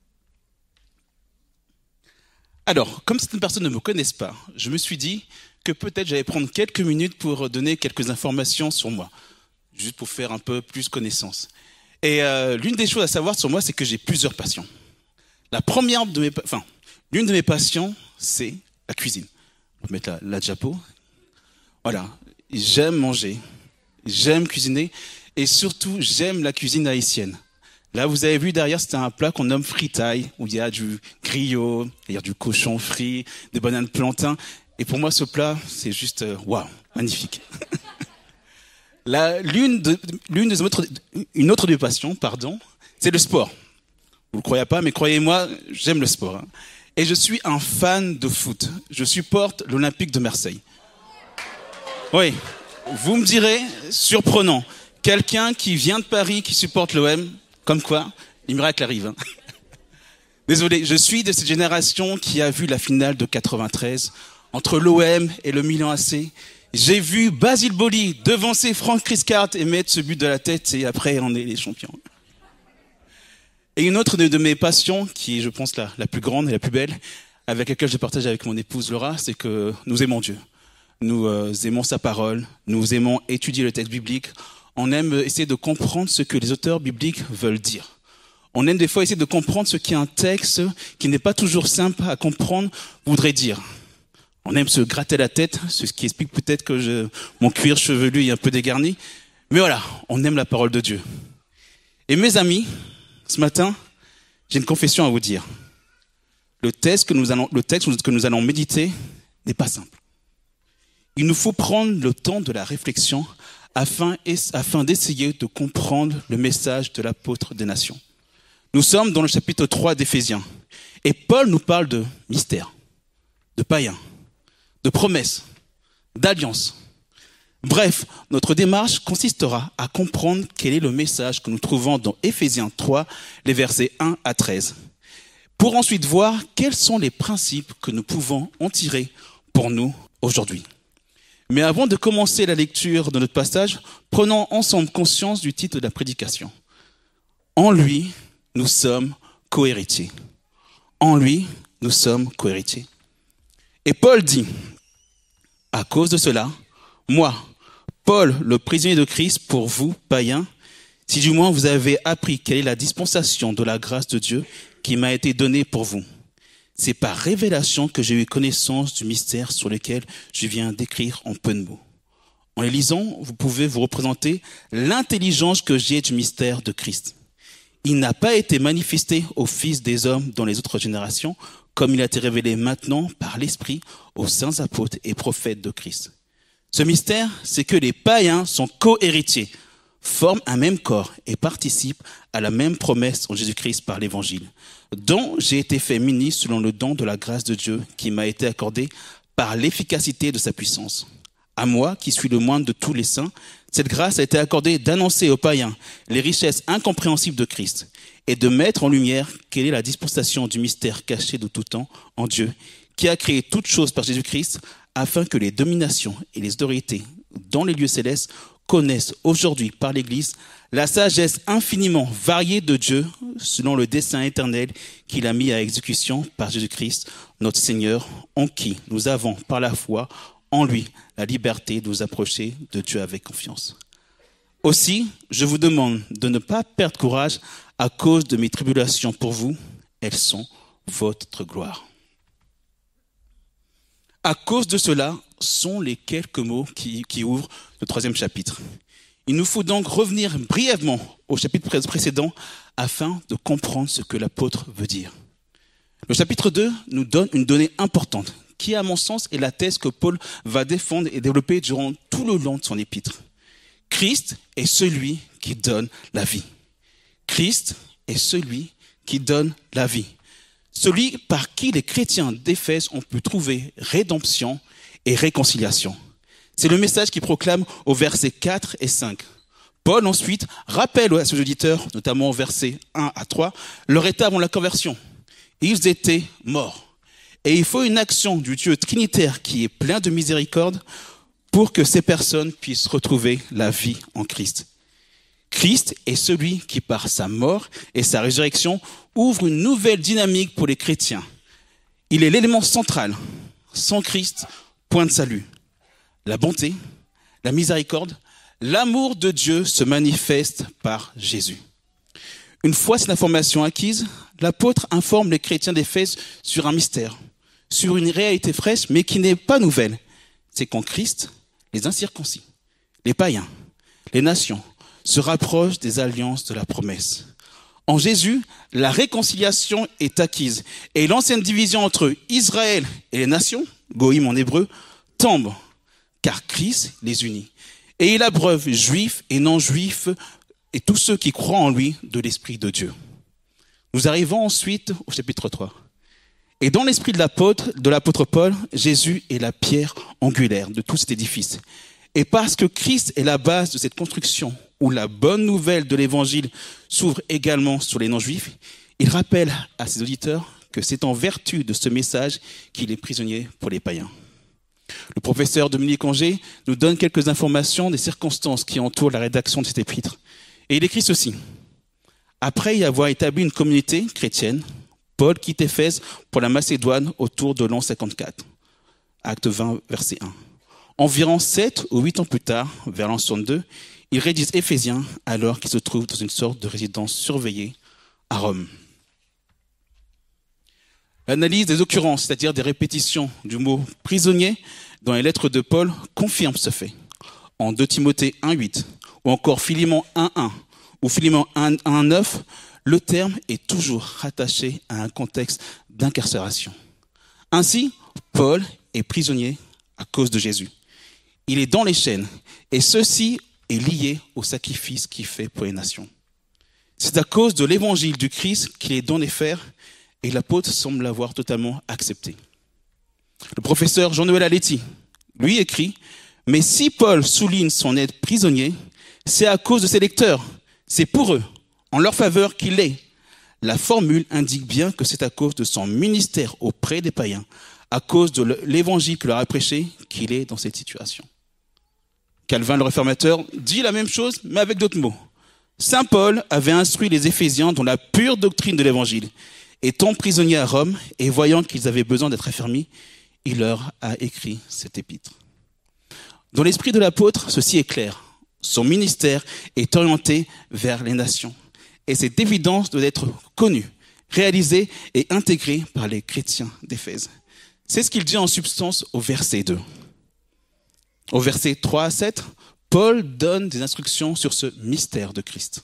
Alors, comme certaines personnes ne me connaissent pas, je me suis dit que peut-être j'allais prendre quelques minutes pour donner quelques informations sur moi, juste pour faire un peu plus connaissance. Et l'une des choses à savoir sur moi, c'est que j'ai plusieurs passions. L'une de mes passions, c'est la cuisine. On va mettre la diapo. Voilà, j'aime manger, j'aime cuisiner et surtout, j'aime la cuisine haïtienne. Là, vous avez vu derrière, c'était un plat qu'on nomme fritaille, où il y a du griot, c'est-à-dire du cochon frit, des bananes plantains. Et pour moi, ce plat, c'est juste, waouh, magnifique. Une autre de mes passions, c'est le sport. Vous ne le croyez pas, mais croyez-moi, j'aime le sport. Et je suis un fan de foot. Je supporte l'Olympique de Marseille. Oui, vous me direz, surprenant, quelqu'un qui vient de Paris, qui supporte l'OM, comme quoi, les miracles arrivent. Désolé, je suis de cette génération qui a vu la finale de 93 entre l'OM et le Milan AC. J'ai vu Basile Boli devancer Franck Rijkaard et mettre ce but de la tête et après on est les champions. Et une autre de mes passions, qui est je pense la plus grande et la plus belle, avec laquelle je partage avec mon épouse Laura, c'est que nous aimons Dieu. Nous aimons sa parole, nous aimons étudier le texte biblique, on aime essayer de comprendre ce que les auteurs bibliques veulent dire. On aime des fois essayer de comprendre ce qu'un texte qui n'est pas toujours simple à comprendre voudrait dire. On aime se gratter la tête, ce qui explique peut-être que mon cuir chevelu est un peu dégarni. Mais voilà, on aime la parole de Dieu. Et mes amis, ce matin, j'ai une confession à vous dire. Le texte que nous allons méditer n'est pas simple. Il nous faut prendre le temps de la réflexion afin d'essayer de comprendre le message de l'apôtre des nations. Nous sommes dans le chapitre 3 d'Éphésiens. Et Paul nous parle de mystère, de païens, de promesses, d'alliances. Bref, notre démarche consistera à comprendre quel est le message que nous trouvons dans Éphésiens 3, les versets 1 à 13, pour ensuite voir quels sont les principes que nous pouvons en tirer pour nous aujourd'hui. Mais avant de commencer la lecture de notre passage, prenons ensemble conscience du titre de la prédication. En lui, nous sommes co-héritiers. En lui, nous sommes co-héritiers. Et Paul dit, à cause de cela, moi, Paul, le prisonnier de Christ, pour vous, païens, si du moins vous avez appris quelle est la dispensation de la grâce de Dieu qui m'a été donnée pour vous. C'est par révélation que j'ai eu connaissance du mystère sur lequel je viens d'écrire en peu de mots. En les lisant, vous pouvez vous représenter l'intelligence que j'ai du mystère de Christ. Il n'a pas été manifesté aux fils des hommes dans les autres générations, comme il a été révélé maintenant par l'Esprit aux saints apôtres et prophètes de Christ. Ce mystère, c'est que les païens sont co-héritiers, forment un même corps et participent à la même promesse en Jésus-Christ par l'Évangile, dont j'ai été fait ministre selon le don de la grâce de Dieu qui m'a été accordé par l'efficacité de sa puissance. À moi, qui suis le moindre de tous les saints, Cette grâce a été accordée d'annoncer aux païens les richesses incompréhensibles de Christ et de mettre en lumière quelle est la dispensation du mystère caché de tout temps en Dieu, qui a créé toutes choses par Jésus-Christ, afin que les dominations et les autorités dans les lieux célestes connaissent aujourd'hui par l'Église la sagesse infiniment variée de Dieu selon le dessein éternel qu'il a mis à exécution par Jésus-Christ, notre Seigneur, en qui nous avons par la foi en lui la liberté de nous approcher de Dieu avec confiance. Aussi, je vous demande de ne pas perdre courage à cause de mes tribulations pour vous. Elles sont votre gloire. À cause de cela sont les quelques mots qui ouvrent le 3e chapitre. Il nous faut donc revenir brièvement au chapitre précédent afin de comprendre ce que l'apôtre veut dire. Le chapitre 2 nous donne une donnée importante qui, à mon sens, est la thèse que Paul va défendre et développer durant tout le long de son épître. Christ est celui qui donne la vie. Christ est celui qui donne la vie. Celui par qui les chrétiens d'Éphèse ont pu trouver rédemption et réconciliation. C'est le message qu'il proclame aux versets 4 et 5. Paul ensuite rappelle à ses auditeurs, notamment aux versets 1 à 3, leur état avant la conversion. Ils étaient morts. Et il faut une action du Dieu trinitaire qui est plein de miséricorde pour que ces personnes puissent retrouver la vie en Christ. Christ est celui qui, par sa mort et sa résurrection, ouvre une nouvelle dynamique pour les chrétiens. Il est l'élément central. Sans Christ, point de salut. La bonté, la miséricorde, l'amour de Dieu se manifeste par Jésus. Une fois cette information acquise, l'apôtre informe les chrétiens d'Éphèse sur un mystère, sur une réalité fraîche, mais qui n'est pas nouvelle. C'est qu'en Christ, les incirconcis, les païens, les nations se rapprochent des alliances de la promesse. En Jésus, la réconciliation est acquise et l'ancienne division entre Israël et les nations, Goïm en hébreu, tombe, car Christ les unit. Et il abreuve juifs et non-juifs et tous ceux qui croient en lui de l'Esprit de Dieu. Nous arrivons ensuite au chapitre 3. Et dans l'esprit de l'apôtre Paul, Jésus est la pierre angulaire de tout cet édifice. Et parce que Christ est la base de cette construction, où la bonne nouvelle de l'évangile s'ouvre également sur les non-juifs, il rappelle à ses auditeurs que c'est en vertu de ce message qu'il est prisonnier pour les païens. Le professeur Dominique Angers nous donne quelques informations des circonstances qui entourent la rédaction de cet épître. Et il écrit ceci. Après y avoir établi une communauté chrétienne, Paul quitte Éphèse pour la Macédoine autour de l'an 54. Acte 20, verset 1. Environ 7 ou 8 ans plus tard, vers l'an 62, il rédige Éphésiens alors qu'il se trouve dans une sorte de résidence surveillée à Rome. L'analyse des occurrences, c'est-à-dire des répétitions du mot prisonnier dans les lettres de Paul, confirme ce fait. En 2 Timothée 1,8 ou encore Philémon 1,1 ou Philémon 1,9, le terme est toujours rattaché à un contexte d'incarcération. Ainsi, Paul est prisonnier à cause de Jésus. Il est dans les chaînes et ceci est lié au sacrifice qu'il fait pour les nations. C'est à cause de l'évangile du Christ qu'il est dans les fers et l'apôtre semble l'avoir totalement accepté. Le professeur Jean-Noël Aletti, lui, écrit « Mais si Paul souligne son être prisonnier, c'est à cause de ses lecteurs, c'est pour eux, en leur faveur qu'il l'est. La formule indique bien que c'est à cause de son ministère auprès des païens, à cause de l'évangile qu'il leur a prêché, qu'il est dans cette situation. » Calvin le réformateur dit la même chose, mais avec d'autres mots. Saint Paul avait instruit les Éphésiens dans la pure doctrine de l'évangile. Étant prisonnier à Rome et voyant qu'ils avaient besoin d'être affermis, il leur a écrit cet épître. Dans l'esprit de l'apôtre, ceci est clair. Son ministère est orienté vers les nations. Et cette évidence doit être connue, réalisée et intégrée par les chrétiens d'Éphèse. C'est ce qu'il dit en substance au verset 2. Au verset 3 à 7, Paul donne des instructions sur ce mystère de Christ.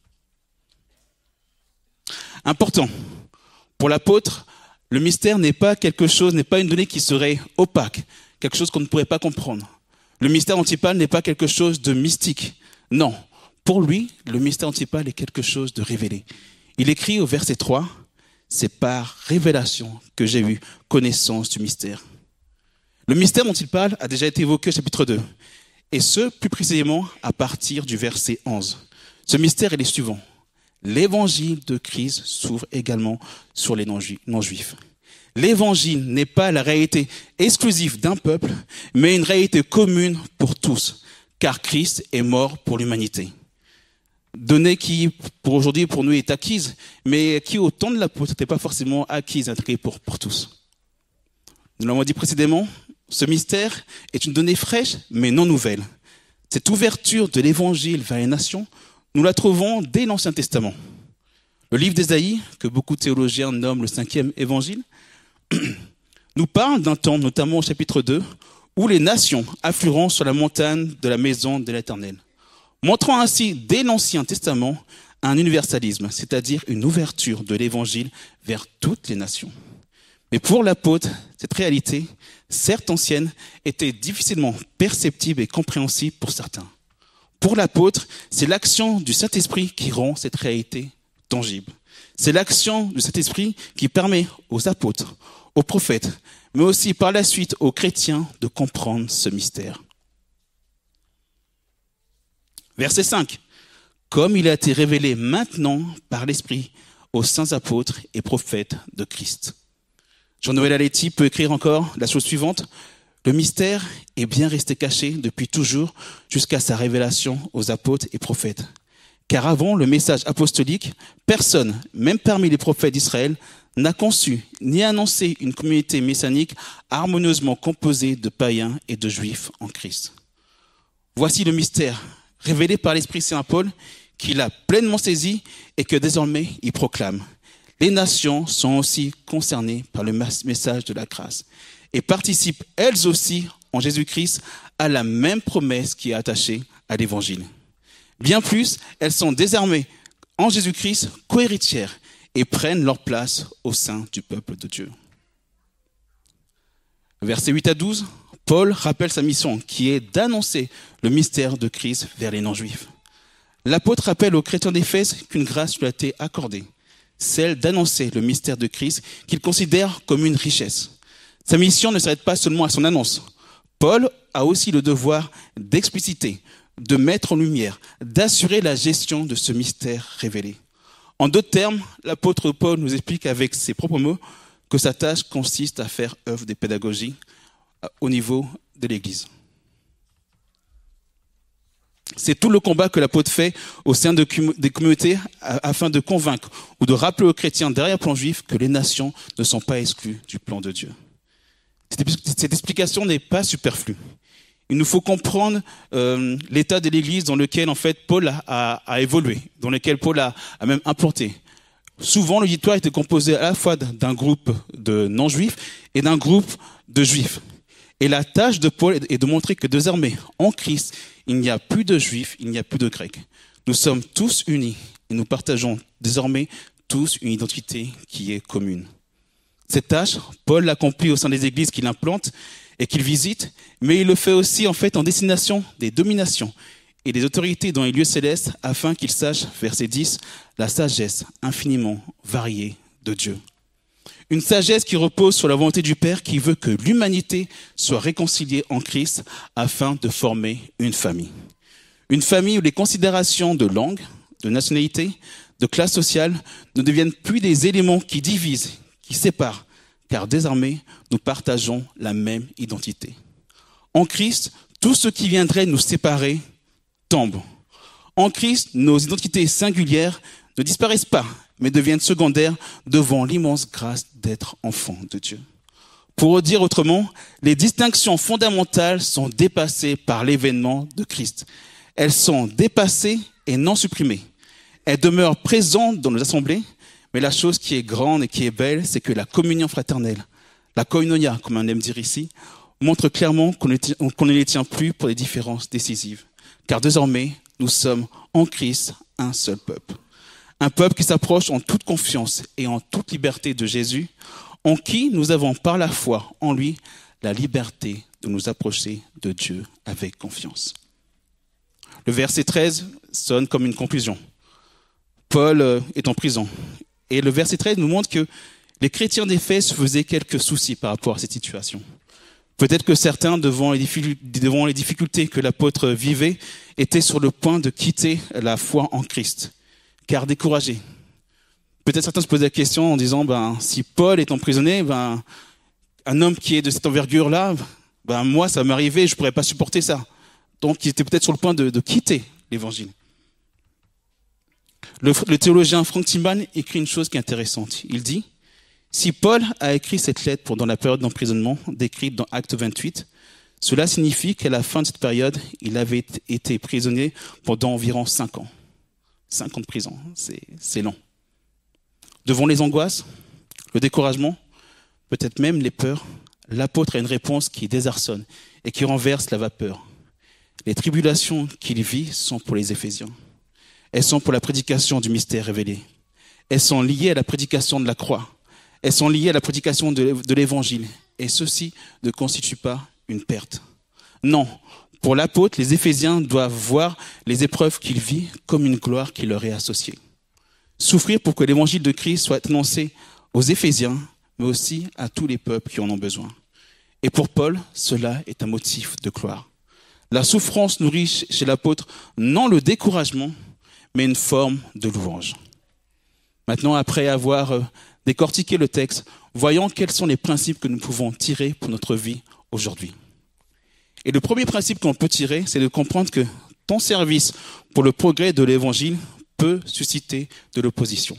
Important. Pour l'apôtre, le mystère n'est pas une donnée qui serait opaque, quelque chose qu'on ne pourrait pas comprendre. Le mystère dont il parle n'est pas quelque chose de mystique. Non. Pour lui, le mystère dont il parle est quelque chose de révélé. Il écrit au verset 3, « C'est par révélation que j'ai eu connaissance du mystère. » Le mystère dont il parle a déjà été évoqué au chapitre 2. Et ce, plus précisément, à partir du verset 11. Ce mystère est le suivant. L'évangile de Christ s'ouvre également sur les non-juifs. L'évangile n'est pas la réalité exclusive d'un peuple, mais une réalité commune pour tous, car Christ est mort pour l'humanité. Donnée qui, pour aujourd'hui, pour nous, est acquise, mais qui, au temps de l'apôtre, n'était pas forcément acquise, intégrée pour tous. Nous l'avons dit précédemment, ce mystère est une donnée fraîche, mais non nouvelle. Cette ouverture de l'évangile vers les nations, nous la trouvons dès l'Ancien Testament. Le livre d'Ésaïe, que beaucoup de théologiens nomment le 5e évangile, nous parle d'un temps, notamment au chapitre 2, où les nations afflueront sur la montagne de la maison de l'Éternel, montrant ainsi dès l'Ancien Testament un universalisme, c'est-à-dire une ouverture de l'évangile vers toutes les nations. Mais pour l'apôtre, cette réalité, certes ancienne, était difficilement perceptible et compréhensible pour certains. Pour l'apôtre, c'est l'action du Saint-Esprit qui rend cette réalité tangible. C'est l'action du Saint-Esprit qui permet aux apôtres, aux prophètes, mais aussi par la suite aux chrétiens de comprendre ce mystère. Verset 5. Comme il a été révélé maintenant par l'Esprit aux saints apôtres et prophètes de Christ. Jean-Noël Aletti peut écrire encore la chose suivante. Le mystère est bien resté caché depuis toujours jusqu'à sa révélation aux apôtres et prophètes. Car avant le message apostolique, personne, même parmi les prophètes d'Israël, n'a conçu ni annoncé une communauté messianique harmonieusement composée de païens et de juifs en Christ. Voici le mystère révélé par l'Esprit Saint Paul qu'il a pleinement saisi et que désormais il proclame. Les nations sont aussi concernées par le message de la grâce et participent elles aussi en Jésus-Christ à la même promesse qui est attachée à l'Évangile. Bien plus, elles sont désormais en Jésus-Christ co-héritières et prennent leur place au sein du peuple de Dieu. Versets 8 à 12, Paul rappelle sa mission qui est d'annoncer le mystère de Christ vers les non-juifs. L'apôtre rappelle aux chrétiens d'Éphèse qu'une grâce lui a été accordée, celle d'annoncer le mystère de Christ qu'il considère comme une richesse. Sa mission ne s'arrête pas seulement à son annonce. Paul a aussi le devoir d'expliciter, de mettre en lumière, d'assurer la gestion de ce mystère révélé. En d'autres termes, l'apôtre Paul nous explique avec ses propres mots que sa tâche consiste à faire œuvre de pédagogie au niveau de l'Église. C'est tout le combat que l'apôtre fait au sein des communautés afin de convaincre ou de rappeler aux chrétiens d'arrière-plan juif que les nations ne sont pas exclues du plan de Dieu. Cette explication n'est pas superflue. Il nous faut comprendre l'état de l'Église dans lequel en fait Paul a évolué, dans lequel Paul a même implanté. Souvent, l'auditoire était composé à la fois d'un groupe de non-juifs et d'un groupe de juifs. Et la tâche de Paul est de montrer que désormais, en Christ, il n'y a plus de juifs, il n'y a plus de grecs. Nous sommes tous unis et nous partageons désormais tous une identité qui est commune. Cette tâche, Paul l'accomplit au sein des églises qu'il implante et qu'il visite, mais il le fait aussi en fait en destination des dominations et des autorités dans les lieux célestes afin qu'ils sachent, verset 10, la sagesse infiniment variée de Dieu. Une sagesse qui repose sur la volonté du Père qui veut que l'humanité soit réconciliée en Christ afin de former une famille. Une famille où les considérations de langue, de nationalité, de classe sociale ne deviennent plus des éléments qui divisent, qui séparent, car désormais nous partageons la même identité. En Christ, tout ce qui viendrait nous séparer tombe. En Christ, nos identités singulières ne disparaissent pas, mais deviennent secondaires devant l'immense grâce d'être enfants de Dieu. Pour le dire autrement, les distinctions fondamentales sont dépassées par l'événement de Christ. Elles sont dépassées et non supprimées. Elles demeurent présentes dans nos assemblées, mais la chose qui est grande et qui est belle, c'est que la communion fraternelle, la koinonia, comme on aime dire ici, montre clairement qu'on ne les tient plus pour des différences décisives. Car désormais, nous sommes en Christ un seul peuple. Un peuple qui s'approche en toute confiance et en toute liberté de Jésus, en qui nous avons par la foi en lui la liberté de nous approcher de Dieu avec confiance. Le verset 13 sonne comme une conclusion. Paul est en prison. Et le verset 13 nous montre que les chrétiens d'Éphèse se faisaient quelques soucis par rapport à cette situation. Peut-être que certains, devant les difficultés que l'apôtre vivait, étaient sur le point de quitter la foi en Christ, car découragés. Peut-être certains se posaient la question en disant, si Paul est emprisonné, un homme qui est de cette envergure-là, moi, ça m'arrivait, je ne pourrais pas supporter ça. Donc, il était peut-être sur le point de quitter l'évangile. Le théologien Frank Tillman écrit une chose qui est intéressante. Il dit, si Paul a écrit cette lettre pendant la période d'emprisonnement décrite dans Acte 28, cela signifie qu'à la fin de cette période, il avait été prisonnier pendant environ 5 ans. 5 ans de prison, c'est long. Devant les angoisses, le découragement, peut-être même les peurs, l'apôtre a une réponse qui désarçonne et qui renverse la vapeur. Les tribulations qu'il vit sont pour les Éphésiens. Elles sont pour la prédication du mystère révélé. Elles sont liées à la prédication de la croix. Elles sont liées à la prédication de l'évangile. Et ceci ne constitue pas une perte. Non, pour l'apôtre, les Éphésiens doivent voir les épreuves qu'il vit comme une gloire qui leur est associée. Souffrir pour que l'évangile de Christ soit annoncé aux Éphésiens, mais aussi à tous les peuples qui en ont besoin. Et pour Paul, cela est un motif de gloire. La souffrance nourrit chez l'apôtre non le découragement, mais une forme de louange. Maintenant, après avoir décortiqué le texte, voyons quels sont les principes que nous pouvons tirer pour notre vie aujourd'hui. Et le premier principe qu'on peut tirer, c'est de comprendre que ton service pour le progrès de l'évangile peut susciter de l'opposition.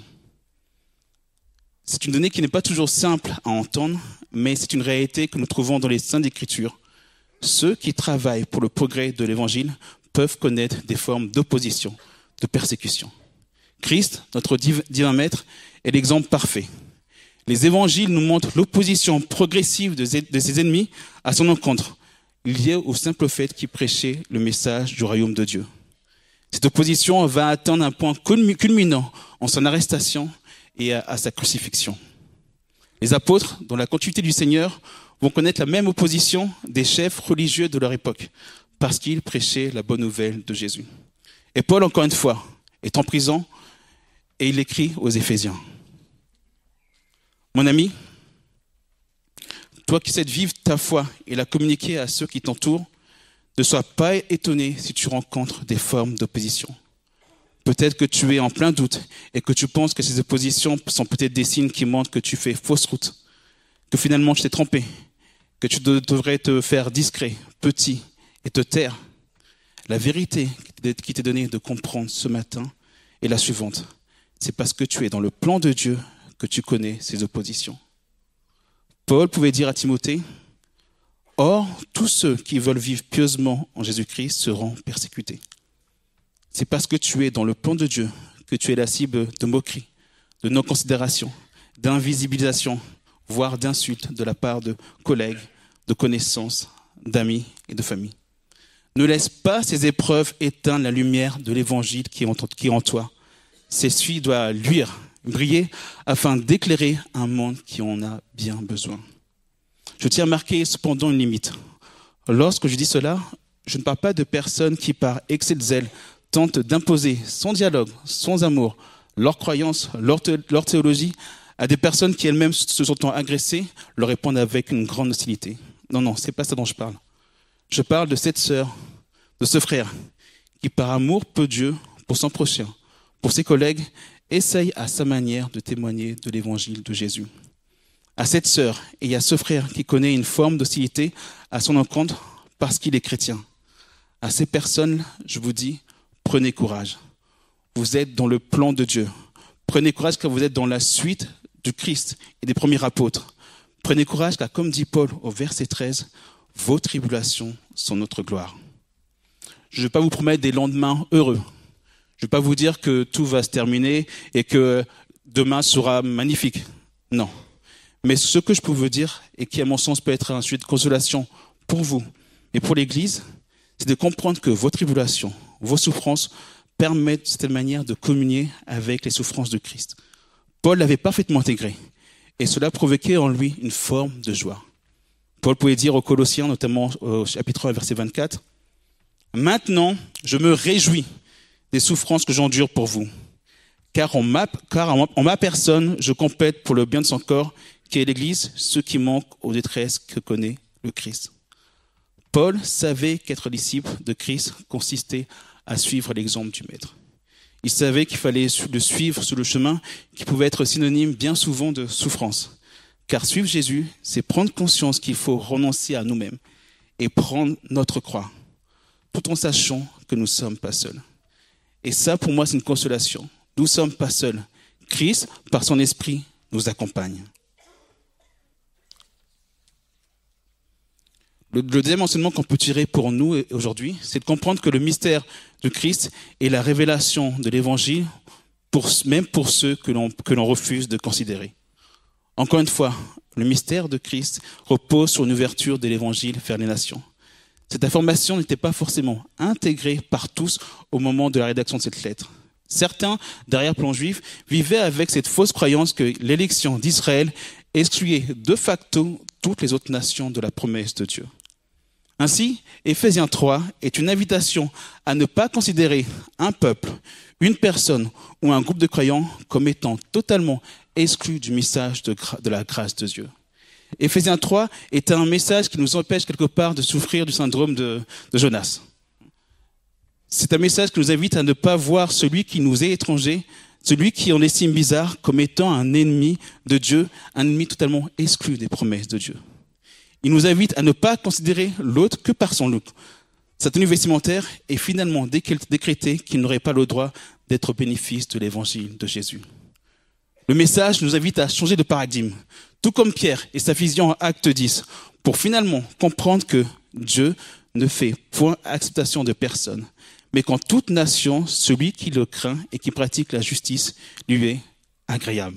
C'est une donnée qui n'est pas toujours simple à entendre, mais c'est une réalité que nous trouvons dans les Saintes Écritures. Ceux qui travaillent pour le progrès de l'évangile peuvent connaître des formes d'opposition, de persécution. Christ, notre divin maître, est l'exemple parfait. Les évangiles nous montrent l'opposition progressive de ses ennemis à son encontre, liée au simple fait qu'il prêchait le message du royaume de Dieu. Cette opposition va atteindre un point culminant en son arrestation et à sa crucifixion. Les apôtres, dans la continuité du Seigneur, vont connaître la même opposition des chefs religieux de leur époque, parce qu'ils prêchaient la bonne nouvelle de Jésus. Et Paul, encore une fois, est en prison et il écrit aux Éphésiens. Mon ami, toi qui sais vivre ta foi et la communiquer à ceux qui t'entourent, ne sois pas étonné si tu rencontres des formes d'opposition. Peut-être que tu es en plein doute et que tu penses que ces oppositions sont peut-être des signes qui montrent que tu fais fausse route, que finalement tu t'es trompé, que tu devrais te faire discret, petit et te taire. La vérité qui t'est donnée de comprendre ce matin est la suivante. C'est parce que tu es dans le plan de Dieu que tu connais ces oppositions. Paul pouvait dire à Timothée, « Or, tous ceux qui veulent vivre pieusement en Jésus-Christ seront persécutés. » C'est parce que tu es dans le plan de Dieu que tu es la cible de moqueries, de non-considération, d'invisibilisation, voire d'insultes de la part de collègues, de connaissances, d'amis et de famille. Ne laisse pas ces épreuves éteindre la lumière de l'évangile qui est en toi. Celle-ci doit luire, briller, afin d'éclairer un monde qui en a bien besoin. Je tiens à marquer cependant une limite. Lorsque je dis cela, je ne parle pas de personnes qui, par excès de zèle, tentent d'imposer sans dialogue, sans amour, leurs croyances, leur théologie, à des personnes qui elles-mêmes se sentant agressées, leur répondent avec une grande hostilité. Non, c'est pas ça dont je parle. Je parle de cette sœur, de ce frère, qui par amour pour Dieu, pour son prochain, pour ses collègues, essaye à sa manière de témoigner de l'évangile de Jésus. À cette sœur et à ce frère qui connaît une forme d'hostilité à son encontre parce qu'il est chrétien. À ces personnes, je vous dis, prenez courage. Vous êtes dans le plan de Dieu. Prenez courage car vous êtes dans la suite du Christ et des premiers apôtres. Prenez courage car, comme dit Paul au verset 13, vos tribulations sont notre gloire. Je ne vais pas vous promettre des lendemains heureux. Je ne vais pas vous dire que tout va se terminer et que demain sera magnifique. Non. Mais ce que je peux vous dire, et qui à mon sens peut être un sujet de consolation pour vous et pour l'Église, c'est de comprendre que vos tribulations, vos souffrances permettent de cette manière de communier avec les souffrances de Christ. Paul l'avait parfaitement intégré et cela provoquait en lui une forme de joie. Paul pouvait dire aux Colossiens, notamment au chapitre 1, verset 24, « Maintenant, je me réjouis des souffrances que j'endure pour vous, car en ma personne, je complète pour le bien de son corps, qui est l'Église, ceux qui manquent aux détresses que connaît le Christ. Paul savait qu'être disciple de Christ consistait à suivre l'exemple du Maître. Il savait qu'il fallait le suivre sur le chemin qui pouvait être synonyme bien souvent de souffrance. Car suivre Jésus, c'est prendre conscience qu'il faut renoncer à nous-mêmes et prendre notre croix, tout en sachant que nous ne sommes pas seuls. Et ça, pour moi, c'est une consolation. Nous ne sommes pas seuls. Christ, par son esprit, nous accompagne. Le deuxième enseignement qu'on peut tirer pour nous aujourd'hui, c'est de comprendre que le mystère de Christ est la révélation de l'évangile, même pour ceux que l'on refuse de considérer. Encore une fois, le mystère de Christ repose sur une ouverture de l'évangile vers les nations. Cette information n'était pas forcément intégrée par tous au moment de la rédaction de cette lettre. Certains, d'arrière-plan juif, vivaient avec cette fausse croyance que l'élection d'Israël excluait de facto toutes les autres nations de la promesse de Dieu. Ainsi, Éphésiens 3 est une invitation à ne pas considérer un peuple, une personne ou un groupe de croyants comme étant totalement exclus du message de la grâce de Dieu. Éphésiens 3 est un message qui nous empêche quelque part de souffrir du syndrome de Jonas. C'est un message qui nous invite à ne pas voir celui qui nous est étranger, celui qui en estime bizarre, comme étant un ennemi de Dieu, un ennemi totalement exclu des promesses de Dieu. Il nous invite à ne pas considérer l'autre que par son look, sa tenue vestimentaire, et finalement décréter qu'il n'aurait pas le droit d'être au bénéfice de l'évangile de Jésus. Le message nous invite à changer de paradigme, tout comme Pierre et sa vision en Acte 10, pour finalement comprendre que Dieu ne fait point acceptation de personne, mais qu'en toute nation, celui qui le craint et qui pratique la justice lui est agréable.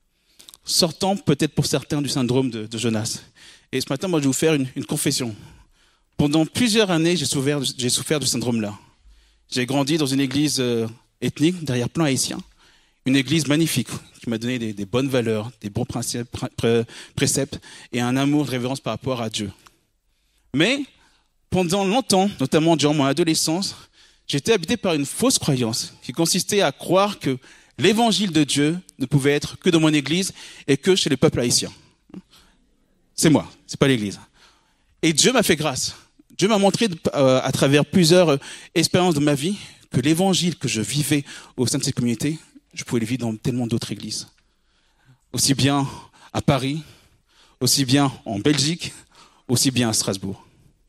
Sortant peut-être pour certains du syndrome de Jonas. Et ce matin, moi, je vais vous faire une confession. Pendant plusieurs années, j'ai souffert de ce syndrome-là. J'ai grandi dans une église ethnique, d'arrière-plan haïtien. Une église magnifique, qui m'a donné des bonnes valeurs, des bons préceptes et un amour de révérence par rapport à Dieu. Mais, pendant longtemps, notamment durant mon adolescence, j'étais habité par une fausse croyance qui consistait à croire que l'évangile de Dieu ne pouvait être que dans mon église et que chez le peuple haïtien. C'est moi, c'est pas l'église. Et Dieu m'a fait grâce. Dieu m'a montré à travers plusieurs expériences de ma vie que l'évangile que je vivais au sein de cette communauté, je pouvais le vivre dans tellement d'autres églises. Aussi bien à Paris, aussi bien en Belgique, aussi bien à Strasbourg.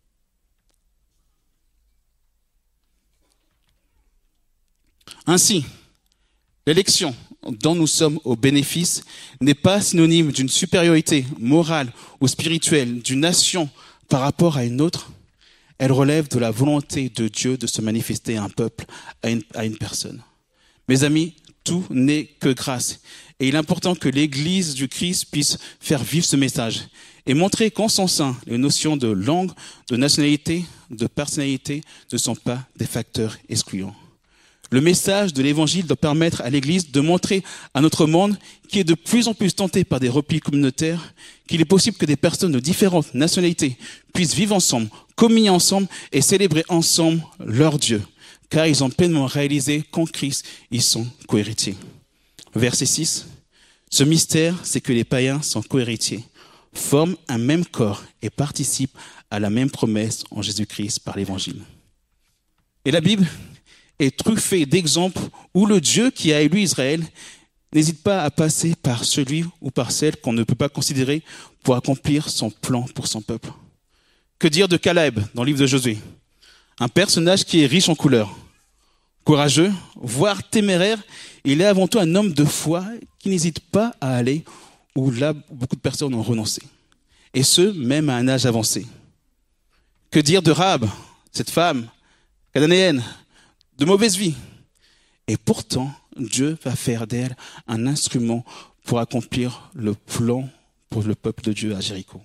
Ainsi, l'élection dont nous sommes au bénéfice n'est pas synonyme d'une supériorité morale ou spirituelle d'une nation par rapport à une autre. Elle relève de la volonté de Dieu de se manifester à un peuple, à une personne. Mes amis, tout n'est que grâce. Et il est important que l'Église du Christ puisse faire vivre ce message et montrer qu'en son sein, les notions de langue, de nationalité, de personnalité ne sont pas des facteurs excluants. Le message de l'Évangile doit permettre à l'Église de montrer à notre monde qui est de plus en plus tenté par des replis communautaires qu'il est possible que des personnes de différentes nationalités puissent vivre ensemble, communier ensemble et célébrer ensemble leur Dieu, car ils ont pleinement réalisé qu'en Christ, ils sont cohéritiers. Verset 6. Ce mystère, c'est que les païens sont cohéritiers, forment un même corps et participent à la même promesse en Jésus-Christ par l'Évangile. Et la Bible est truffée d'exemples où le Dieu qui a élu Israël n'hésite pas à passer par celui ou par celle qu'on ne peut pas considérer pour accomplir son plan pour son peuple. Que dire de Caleb dans le livre de Josué? Un personnage qui est riche en couleurs, courageux, voire téméraire. Il est avant tout un homme de foi qui n'hésite pas à aller où là beaucoup de personnes ont renoncé. Et ce, même à un âge avancé. Que dire de Rahab, cette femme cananéenne, de mauvaise vie. Et pourtant, Dieu va faire d'elle un instrument pour accomplir le plan pour le peuple de Dieu à Jéricho.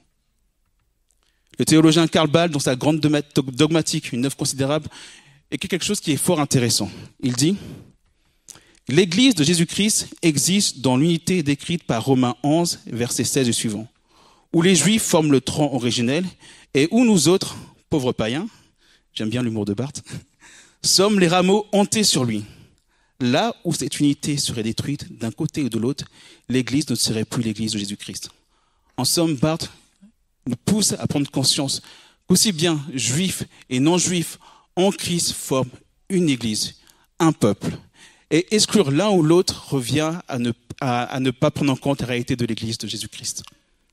Le théologien Karl Barth, dans sa grande dogmatique, une œuvre considérable, écrit quelque chose qui est fort intéressant. Il dit « L'Église de Jésus-Christ existe dans l'unité décrite par Romains 11, versets 16 et suivants, où les Juifs forment le tronc originel et où nous autres, pauvres païens, j'aime bien l'humour de Barth, sommes les rameaux hantés sur lui. Là où cette unité serait détruite d'un côté ou de l'autre, l'Église ne serait plus l'Église de Jésus-Christ. » En somme, Barth nous pousse à prendre conscience qu'aussi bien juifs et non-juifs en Christ forment une église, un peuple. Et exclure l'un ou l'autre revient à ne pas prendre en compte la réalité de l'église de Jésus-Christ.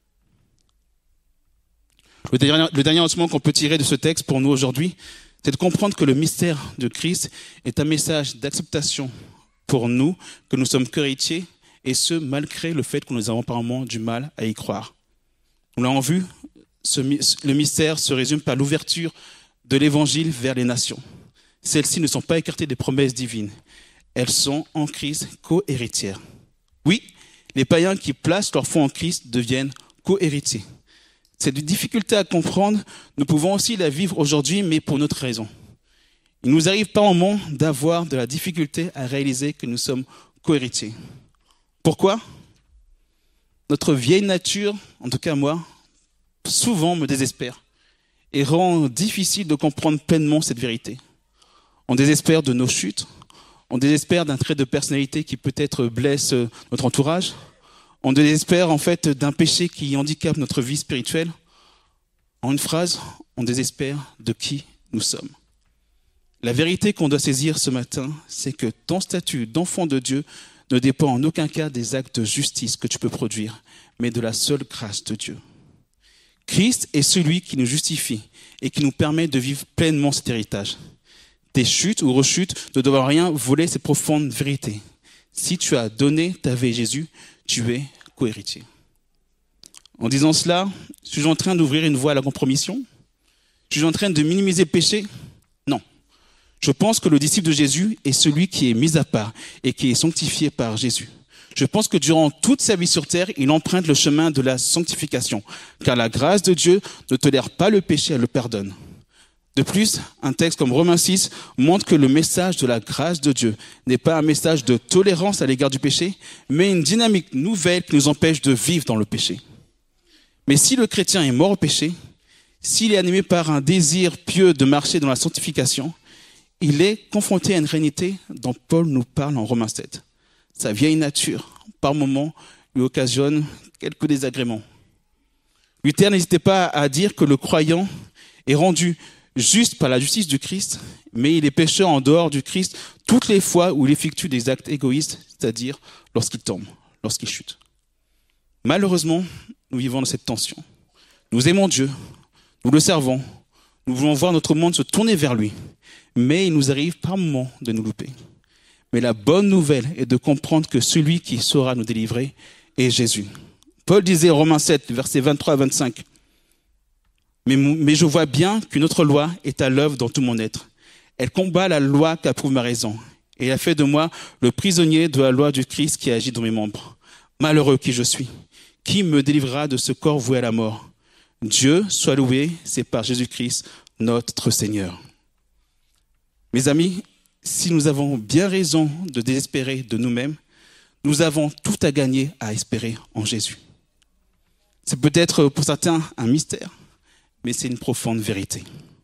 Le dernier enseignement qu'on peut tirer de ce texte pour nous aujourd'hui, c'est de comprendre que le mystère de Christ est un message d'acceptation pour nous, que nous sommes qu'héritiers, et ce, malgré le fait que nous avons apparemment du mal à y croire. Nous l'avons vu, le mystère se résume par l'ouverture de l'évangile vers les nations. Celles-ci ne sont pas écartées des promesses divines. Elles sont en Christ co-héritières. Oui, les païens qui placent leur foi en Christ deviennent co-héritiers. Cette difficulté à comprendre, nous pouvons aussi la vivre aujourd'hui, mais pour notre raison. Il nous arrive par moments d'avoir de la difficulté à réaliser que nous sommes co-héritiers. Pourquoi ? Notre vieille nature, en tout cas moi, souvent me désespère et rend difficile de comprendre pleinement cette vérité. On désespère de nos chutes, on désespère d'un trait de personnalité qui peut-être blesse notre entourage, on désespère en fait d'un péché qui handicape notre vie spirituelle. En une phrase, on désespère de qui nous sommes. La vérité qu'on doit saisir ce matin, c'est que ton statut d'enfant de Dieu ne dépend en aucun cas des actes de justice que tu peux produire, mais de la seule grâce de Dieu. Christ est celui qui nous justifie et qui nous permet de vivre pleinement cet héritage. Tes chutes ou rechutes ne doivent rien voler ces profondes vérités. Si tu as donné ta vie à Jésus, tu es co-héritier. En disant cela, suis-je en train d'ouvrir une voie à la compromission ? Suis-je en train de minimiser le péché ? Non. Je pense que le disciple de Jésus est celui qui est mis à part et qui est sanctifié par Jésus. Je pense que durant toute sa vie sur terre, il emprunte le chemin de la sanctification, car la grâce de Dieu ne tolère pas le péché, elle le pardonne. De plus, un texte comme Romains 6 montre que le message de la grâce de Dieu n'est pas un message de tolérance à l'égard du péché, mais une dynamique nouvelle qui nous empêche de vivre dans le péché. Mais si le chrétien est mort au péché, s'il est animé par un désir pieux de marcher dans la sanctification, il est confronté à une réalité dont Paul nous parle en Romains 7. Sa vieille nature, par moments, lui occasionne quelques désagréments. Luther n'hésitait pas à dire que le croyant est rendu juste par la justice du Christ, mais il est pécheur en dehors du Christ toutes les fois où il effectue des actes égoïstes, c'est-à-dire lorsqu'il tombe, lorsqu'il chute. Malheureusement, nous vivons dans cette tension. Nous aimons Dieu, nous le servons, nous voulons voir notre monde se tourner vers lui, mais il nous arrive par moments de nous louper. Mais la bonne nouvelle est de comprendre que celui qui saura nous délivrer est Jésus. Paul disait en Romains 7, versets 23 à 25, mais je vois bien qu'une autre loi est à l'œuvre dans tout mon être. Elle combat la loi qu'approuve ma raison, et elle a fait de moi le prisonnier de la loi du Christ qui agit dans mes membres. Malheureux qui je suis, qui me délivrera de ce corps voué à la mort ? Dieu soit loué, c'est par Jésus-Christ, notre Seigneur. Mes amis, si nous avons bien raison de désespérer de nous-mêmes, nous avons tout à gagner à espérer en Jésus. C'est peut-être pour certains un mystère, mais c'est une profonde vérité.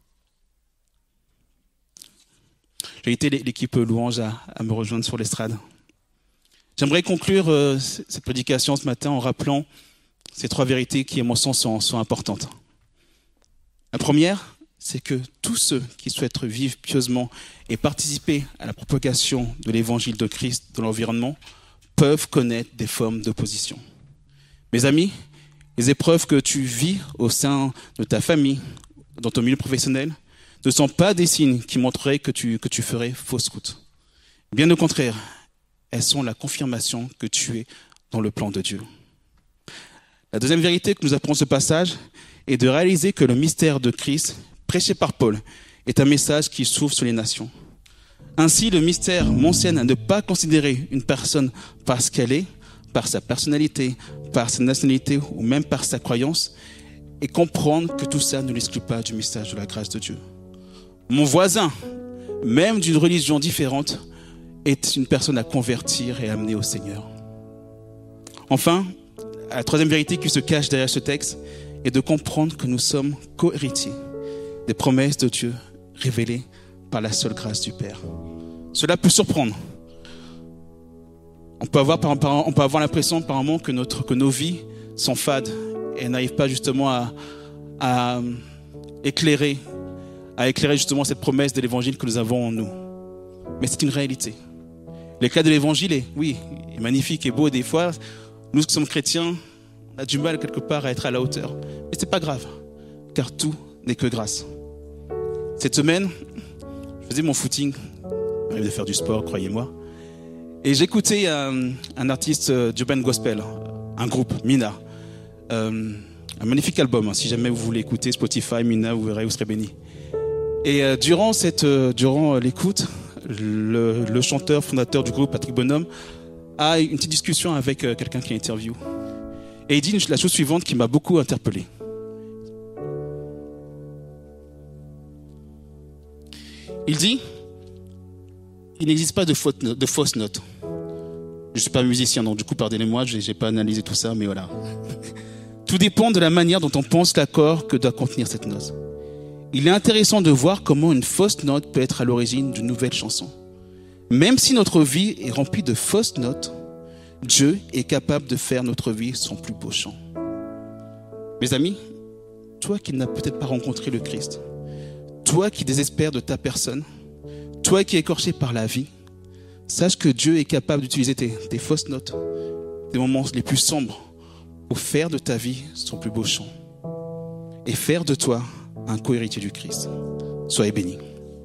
J'ai invité l'équipe Louange à me rejoindre sur l'estrade. J'aimerais conclure cette prédication ce matin en rappelant ces trois vérités qui, à mon sens, sont importantes. La première, c'est que tous ceux qui souhaitent vivre pieusement et participer à la propagation de l'évangile de Christ dans l'environnement peuvent connaître des formes d'opposition. Mes amis, les épreuves que tu vis au sein de ta famille, dans ton milieu professionnel, ne sont pas des signes qui montreraient que tu ferais fausse route. Bien au contraire, elles sont la confirmation que tu es dans le plan de Dieu. La deuxième vérité que nous apprenons ce passage est de réaliser que le mystère de Christ, prêché par Paul, est un message qui s'ouvre sur les nations. Ainsi, le mystère m'enseigne à ne pas considérer une personne parce qu'elle est, par sa personnalité, par sa nationalité ou même par sa croyance, et comprendre que tout ça ne l'exclut pas du message de la grâce de Dieu. Mon voisin, même d'une religion différente, est une personne à convertir et à amener au Seigneur. Enfin, la troisième vérité qui se cache derrière ce texte est de comprendre que nous sommes co-héritiers des promesses de Dieu révélées par la seule grâce du Père. Cela peut surprendre. On peut avoir l'impression par un moment que nos vies sont fades et n'arrive pas justement à éclairer justement cette promesse de l'évangile que nous avons en nous. Mais c'est une réalité. L'éclat de l'évangile est magnifique et beau. Des fois, nous qui sommes chrétiens, on a du mal quelque part à être à la hauteur. Mais c'est pas grave, car tout n'est que grâce. Cette semaine, je faisais mon footing. Il m'arrive de faire du sport, croyez-moi. Et j'écoutais un artiste d'urban gospel, un groupe, Mina. Un magnifique album, si jamais vous voulez écouter Spotify, Mina, vous verrez, vous serez bénis. Et durant l'écoute, le chanteur fondateur du groupe, Patrick Bonhomme, a une petite discussion avec quelqu'un qui interview. Et il dit la chose suivante qui m'a beaucoup interpellé. Il dit, il n'existe pas de fausses notes. Je ne suis pas musicien, donc du coup, pardonnez-moi, je n'ai pas analysé tout ça, mais voilà. Tout dépend de la manière dont on pense l'accord que doit contenir cette note. Il est intéressant de voir comment une fausse note peut être à l'origine d'une nouvelle chanson. Même si notre vie est remplie de fausses notes, Dieu est capable de faire notre vie son plus beau chant. Mes amis, toi qui n'as peut-être pas rencontré le Christ, toi qui désespères de ta personne, toi qui es écorché par la vie, sache que Dieu est capable d'utiliser tes fausses notes, des moments les plus sombres, pour faire de ta vie son plus beau chant et faire de toi un co-héritier du Christ. Soyez bénis.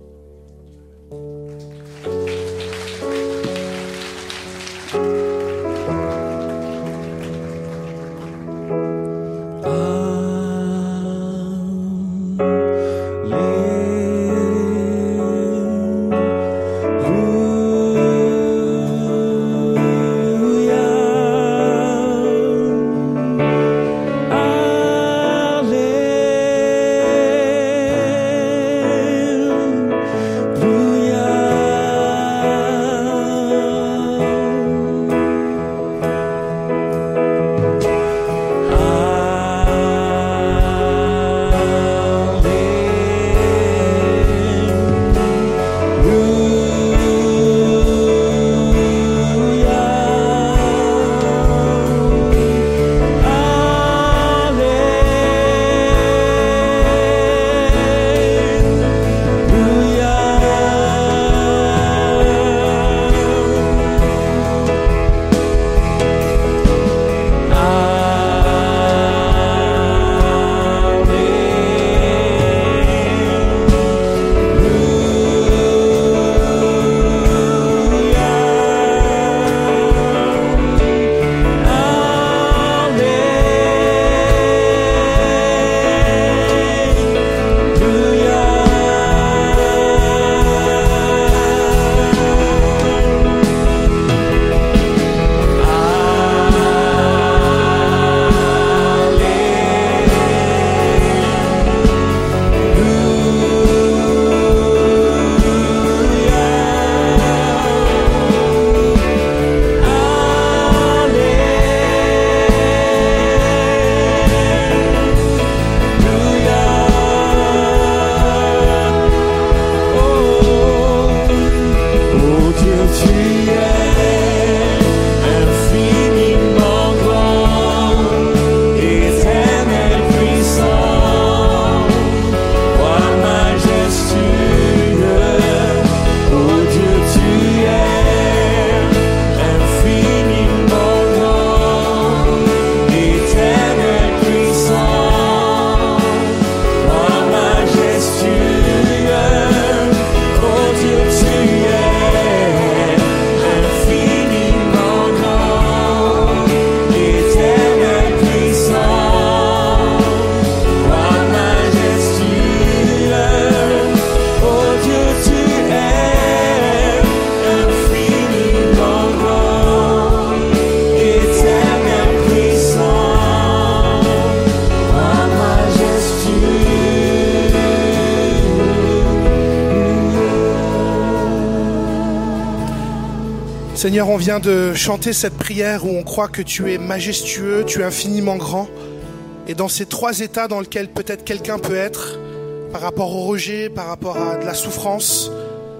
Seigneur, on vient de chanter cette prière où on croit que tu es majestueux, tu es infiniment grand. Et dans ces trois états dans lesquels peut-être quelqu'un peut être, par rapport au rejet, par rapport à de la souffrance,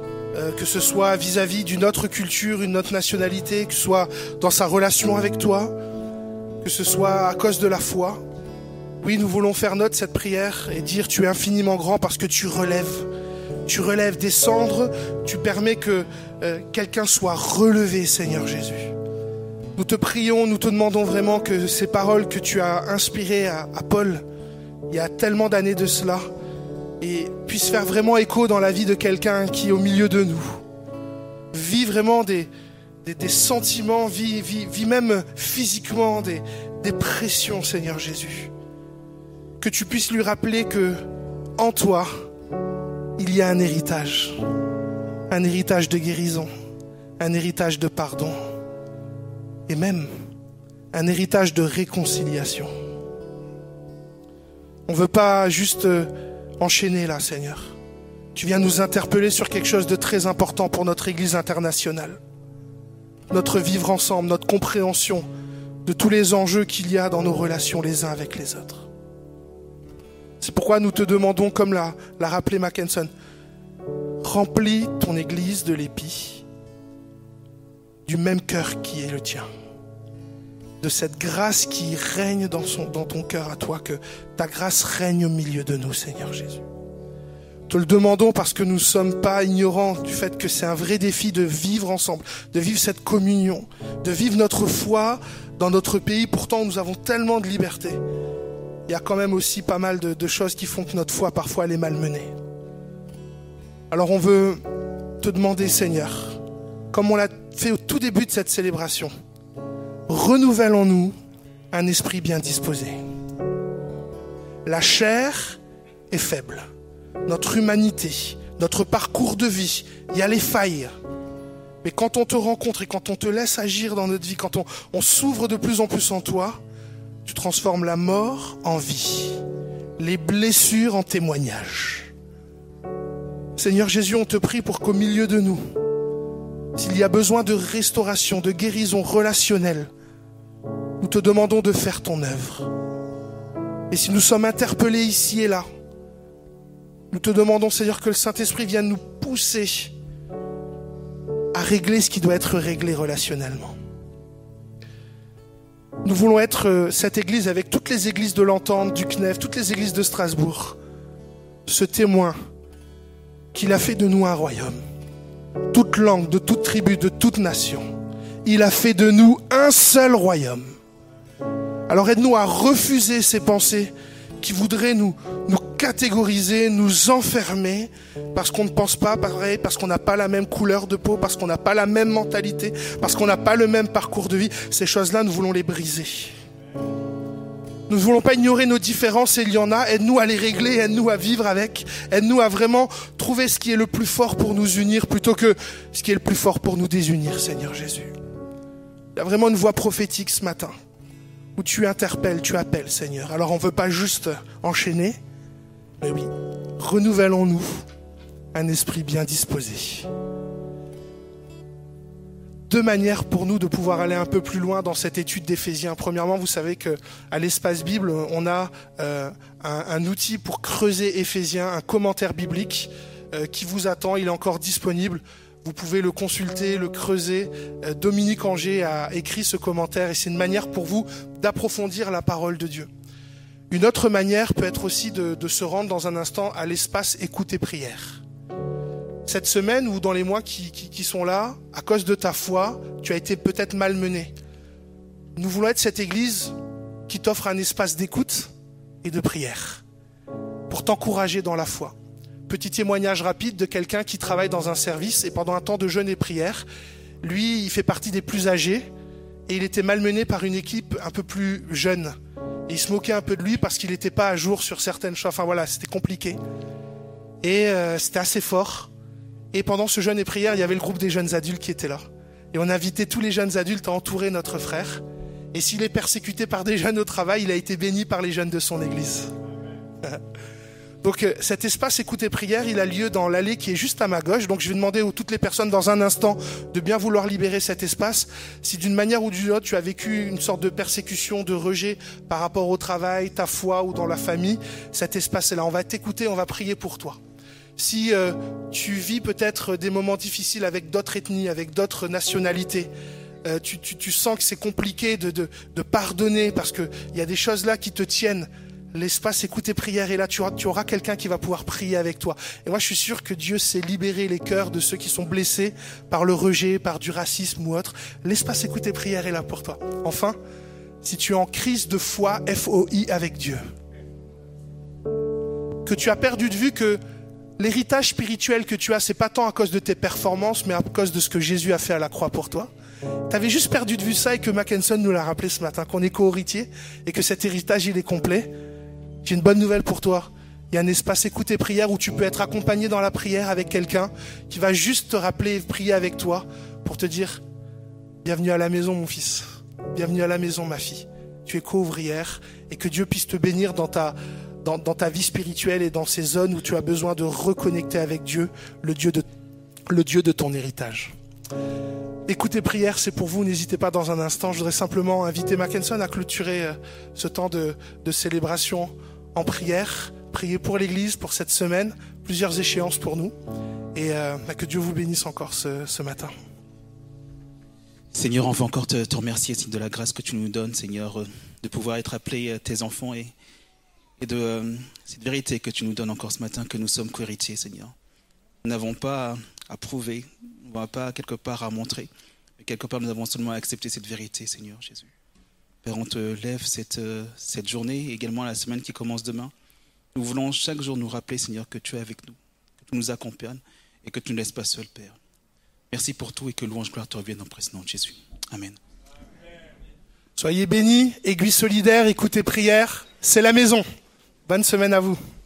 que ce soit vis-à-vis d'une autre culture, une autre nationalité, que ce soit dans sa relation avec toi, que ce soit à cause de la foi, Oui, nous voulons faire nôtre cette prière et dire tu es infiniment grand parce que tu relèves des cendres, tu permets que quelqu'un soit relevé, Seigneur Jésus. Nous te prions, nous te demandons vraiment que ces paroles que tu as inspirées à Paul, il y a tellement d'années de cela, et puissent faire vraiment écho dans la vie de quelqu'un qui est au milieu de nous. Vis vraiment des sentiments, vis même physiquement des pressions, Seigneur Jésus. Que tu puisses lui rappeler que en toi, il y a un héritage de guérison, un héritage de pardon et même un héritage de réconciliation. On ne veut pas juste enchaîner là, Seigneur. Tu viens nous interpeller sur quelque chose de très important pour notre Église internationale. Notre vivre ensemble, notre compréhension de tous les enjeux qu'il y a dans nos relations les uns avec les autres. C'est pourquoi nous te demandons, comme l'a rappelé Mackenson, remplis ton Église de l'épi, du même cœur qui est le tien, de cette grâce qui règne dans ton cœur à toi, que ta grâce règne au milieu de nous, Seigneur Jésus. Te le demandons parce que nous ne sommes pas ignorants du fait que c'est un vrai défi de vivre ensemble, de vivre cette communion, de vivre notre foi dans notre pays. Pourtant, nous avons tellement de liberté. Il y a quand même aussi pas mal de choses qui font que notre foi, parfois, elle est malmenée. Alors on veut te demander, Seigneur, comme on l'a fait au tout début de cette célébration, renouvelle en nous un esprit bien disposé. La chair est faible. Notre humanité, notre parcours de vie, il y a les failles. Mais quand on te rencontre et quand on te laisse agir dans notre vie, quand on s'ouvre de plus en plus en toi, tu transformes la mort en vie, les blessures en témoignages. Seigneur Jésus, on te prie pour qu'au milieu de nous, s'il y a besoin de restauration, de guérison relationnelle, nous te demandons de faire ton œuvre. Et si nous sommes interpellés ici et là, nous te demandons, Seigneur, que le Saint-Esprit vienne nous pousser à régler ce qui doit être réglé relationnellement. Nous voulons être cette église avec toutes les églises de l'Entente, du CNEF, toutes les églises de Strasbourg, ce témoin qu'il a fait de nous un royaume. Toute langue, de toute tribu, de toute nation. Il a fait de nous un seul royaume. Alors aide-nous à refuser ces pensées qui voudraient nous catégoriser, nous enfermer, parce qu'on ne pense pas pareil, parce qu'on n'a pas la même couleur de peau, parce qu'on n'a pas la même mentalité, parce qu'on n'a pas le même parcours de vie. Ces choses-là, nous voulons les briser. Nous ne voulons pas ignorer nos différences, et il y en a. Aide-nous à les régler, aide-nous à vivre avec, aide-nous à vraiment trouver ce qui est le plus fort pour nous unir, plutôt que ce qui est le plus fort pour nous désunir, Seigneur Jésus. Il y a vraiment une voix prophétique ce matin, où tu interpelles, tu appelles, Seigneur. Alors on ne veut pas juste enchaîner, mais oui, renouvelons-nous un esprit bien disposé. Deux manières pour nous de pouvoir aller un peu plus loin dans cette étude d'Éphésiens. Premièrement, vous savez qu'à l'Espace Bible, on a un outil pour creuser Éphésiens, un commentaire biblique qui vous attend. Il est encore disponible. Vous pouvez le consulter, le creuser. Dominique Anger a écrit ce commentaire et c'est une manière pour vous d'approfondir la parole de Dieu. Une autre manière peut être aussi de se rendre dans un instant à l'espace écoute et prière. Cette semaine ou dans les mois qui sont là, à cause de ta foi, tu as été peut-être malmené. Nous voulons être cette église qui t'offre un espace d'écoute et de prière pour t'encourager dans la foi. Petit témoignage rapide de quelqu'un qui travaille dans un service et pendant un temps de jeûne et prière, lui, il fait partie des plus âgés et il était malmené par une équipe un peu plus jeune. Et il se moquait un peu de lui parce qu'il n'était pas à jour sur certaines choses. Enfin voilà, c'était compliqué. Et c'était assez fort. Et pendant ce jeûne et prière, il y avait le groupe des jeunes adultes qui était là. Et on invitait tous les jeunes adultes à entourer notre frère. Et s'il est persécuté par des jeunes au travail, il a été béni par les jeunes de son église. Donc cet espace écoute et prière, il a lieu dans l'allée qui est juste à ma gauche. Donc je vais demander à toutes les personnes dans un instant de bien vouloir libérer cet espace. Si d'une manière ou d'une autre tu as vécu une sorte de persécution, de rejet par rapport au travail, ta foi ou dans la famille, cet espace est là. On va t'écouter, on va prier pour toi. Si tu vis peut-être des moments difficiles avec d'autres ethnies, avec d'autres nationalités, tu sens que c'est compliqué de pardonner parce qu'il y a des choses là qui te tiennent. L'espace écoute et prière est là, tu auras quelqu'un qui va pouvoir prier avec toi. Et moi je suis sûr que Dieu sait libérer les cœurs de ceux qui sont blessés par le rejet, par du racisme ou autre. L'espace écoute et prière est là pour toi. Enfin, si tu es en crise de foi, FOI avec Dieu, que tu as perdu de vue que l'héritage spirituel que tu as, c'est pas tant à cause de tes performances, mais à cause de ce que Jésus a fait à la croix pour toi. T'avais juste perdu de vue ça et que Mackenson nous l'a rappelé ce matin, qu'on est co-héritier et que cet héritage il est complet. J'ai une bonne nouvelle pour toi. Il y a un espace écoute et prière où tu peux être accompagné dans la prière avec quelqu'un qui va juste te rappeler et prier avec toi pour te dire « Bienvenue à la maison mon fils, bienvenue à la maison ma fille, tu es co-ouvrière » et que Dieu puisse te bénir dans ta vie spirituelle et dans ces zones où tu as besoin de reconnecter avec Dieu, le Dieu de ton héritage. Écoute et prière, c'est pour vous, n'hésitez pas dans un instant. Je voudrais simplement inviter Mackenson à clôturer ce temps de célébration en prière, prier pour l'Église, pour cette semaine, plusieurs échéances pour nous, et que Dieu vous bénisse encore ce matin. Seigneur, on veut encore te remercier de la grâce que tu nous donnes, Seigneur, de pouvoir être appelés tes enfants et de cette vérité que tu nous donnes encore ce matin, que nous sommes co-héritiers, Seigneur. Nous n'avons pas à prouver, nous n'avons pas quelque part à montrer, mais quelque part nous avons seulement à accepter cette vérité, Seigneur Jésus. Père, on te lève cette journée, également la semaine qui commence demain. Nous voulons chaque jour nous rappeler, Seigneur, que tu es avec nous, que tu nous accompagnes et que tu ne laisses pas seuls, Père. Merci pour tout et que louange gloire te revienne en précédent de Jésus. Amen. Soyez bénis, Aiguille solidaire, écoute et prière, c'est la maison. Bonne semaine à vous.